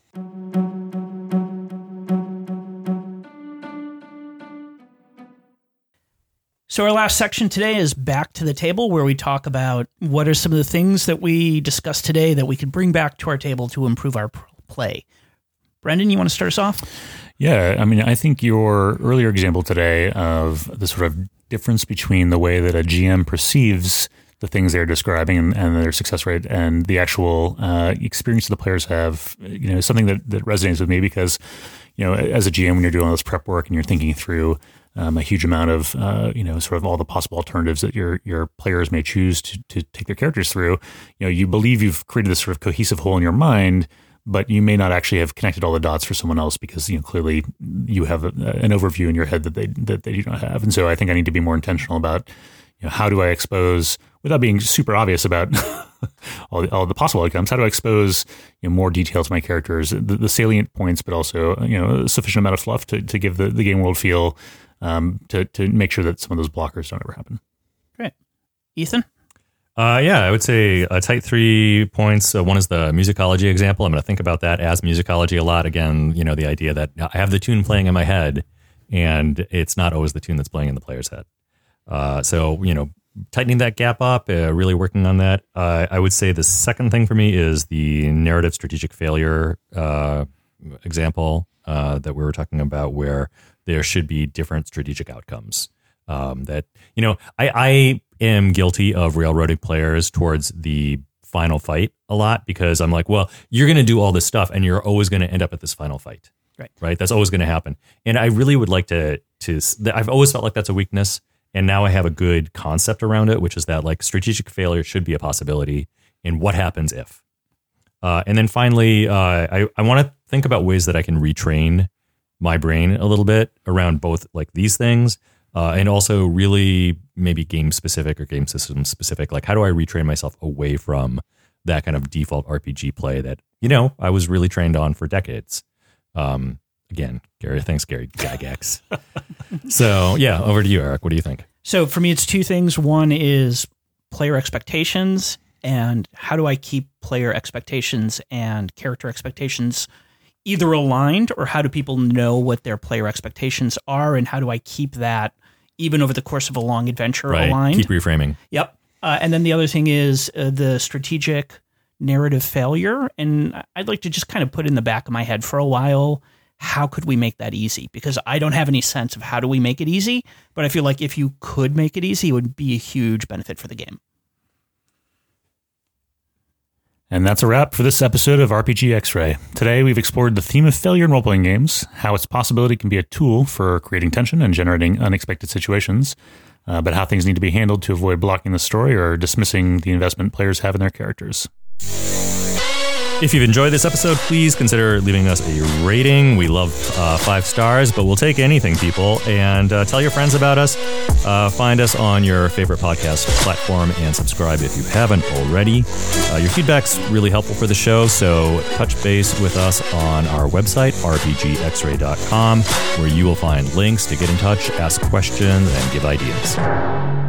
So our last section today is back to the table, where we talk about what are some of the things that we discussed today that we could bring back to our table to improve our play. Brendan, you want to start us off? Yeah, I mean, I think your earlier example today of the sort of difference between the way that a G M perceives the things they're describing and, and their success rate and the actual uh, experience the players have, you know, something that, that resonates with me because, you know, as a G M, when you're doing all this prep work and you're thinking through um, a huge amount of, uh, you know, sort of all the possible alternatives that your your players may choose to, to take their characters through, you know, you believe you've created this sort of cohesive whole in your mind, but you may not actually have connected all the dots for someone else because, you know, clearly you have a, an overview in your head that they that they do not have. And so I think I need to be more intentional about, you know, how do I expose, without being super obvious about all, the, all the possible outcomes, how do I expose, you know, more detail to my characters, the, the salient points, but also, you know, a sufficient amount of fluff to, to give the, the game world feel, um, to, to make sure that some of those blockers don't ever happen. Great. Ethan? Uh, yeah, I would say uh, tight three points. Uh, one is the musicology example. I'm going to think about that as musicology a lot. Again, you know, the idea that I have the tune playing in my head and it's not always the tune that's playing in the player's head. Uh, so, you know, tightening that gap up, uh, really working on that. Uh, I would say the second thing for me is the narrative strategic failure uh, example uh, that we were talking about, where there should be different strategic outcomes. Um, that, you know, I, I am guilty of railroading players towards the final fight a lot because I'm like, well, you're going to do all this stuff and you're always going to end up at this final fight. Right. Right. That's always going to happen. And I really would like to, to, I've always felt like that's a weakness. And now I have a good concept around it, which is that like strategic failure should be a possibility in what happens if. Uh, and then finally, uh, I, I want to think about ways that I can retrain my brain a little bit around both like these things uh, and also really maybe game specific or game system specific. Like, how do I retrain myself away from that kind of default R P G play that, you know, I was really trained on for decades. Um, Again, Gary, thanks, Gary Gygax. So, yeah, over to you, Eric. What do you think? So for me, it's two things. One is player expectations, and how do I keep player expectations and character expectations either aligned, or how do people know what their player expectations are, and how do I keep that even over the course of a long adventure right. aligned? Keep reframing. Yep. Uh, and then the other thing is uh, the strategic narrative failure, and I'd like to just kind of put in the back of my head for a while, how could we make that easy? Because I don't have any sense of how do we make it easy, but I feel like if you could make it easy, it would be a huge benefit for the game. And that's a wrap for this episode of R P G X-Ray. Today, we've explored the theme of failure in role-playing games, how its possibility can be a tool for creating tension and generating unexpected situations, uh, but how things need to be handled to avoid blocking the story or dismissing the investment players have in their characters. If you've enjoyed this episode, please consider leaving us a rating. We love uh, five stars, but we'll take anything, people. And uh, tell your friends about us. Uh, find us on your favorite podcast platform and subscribe if you haven't already. Uh, your feedback's really helpful for the show, so touch base with us on our website, r p g x ray dot com, where you will find links to get in touch, ask questions, and give ideas.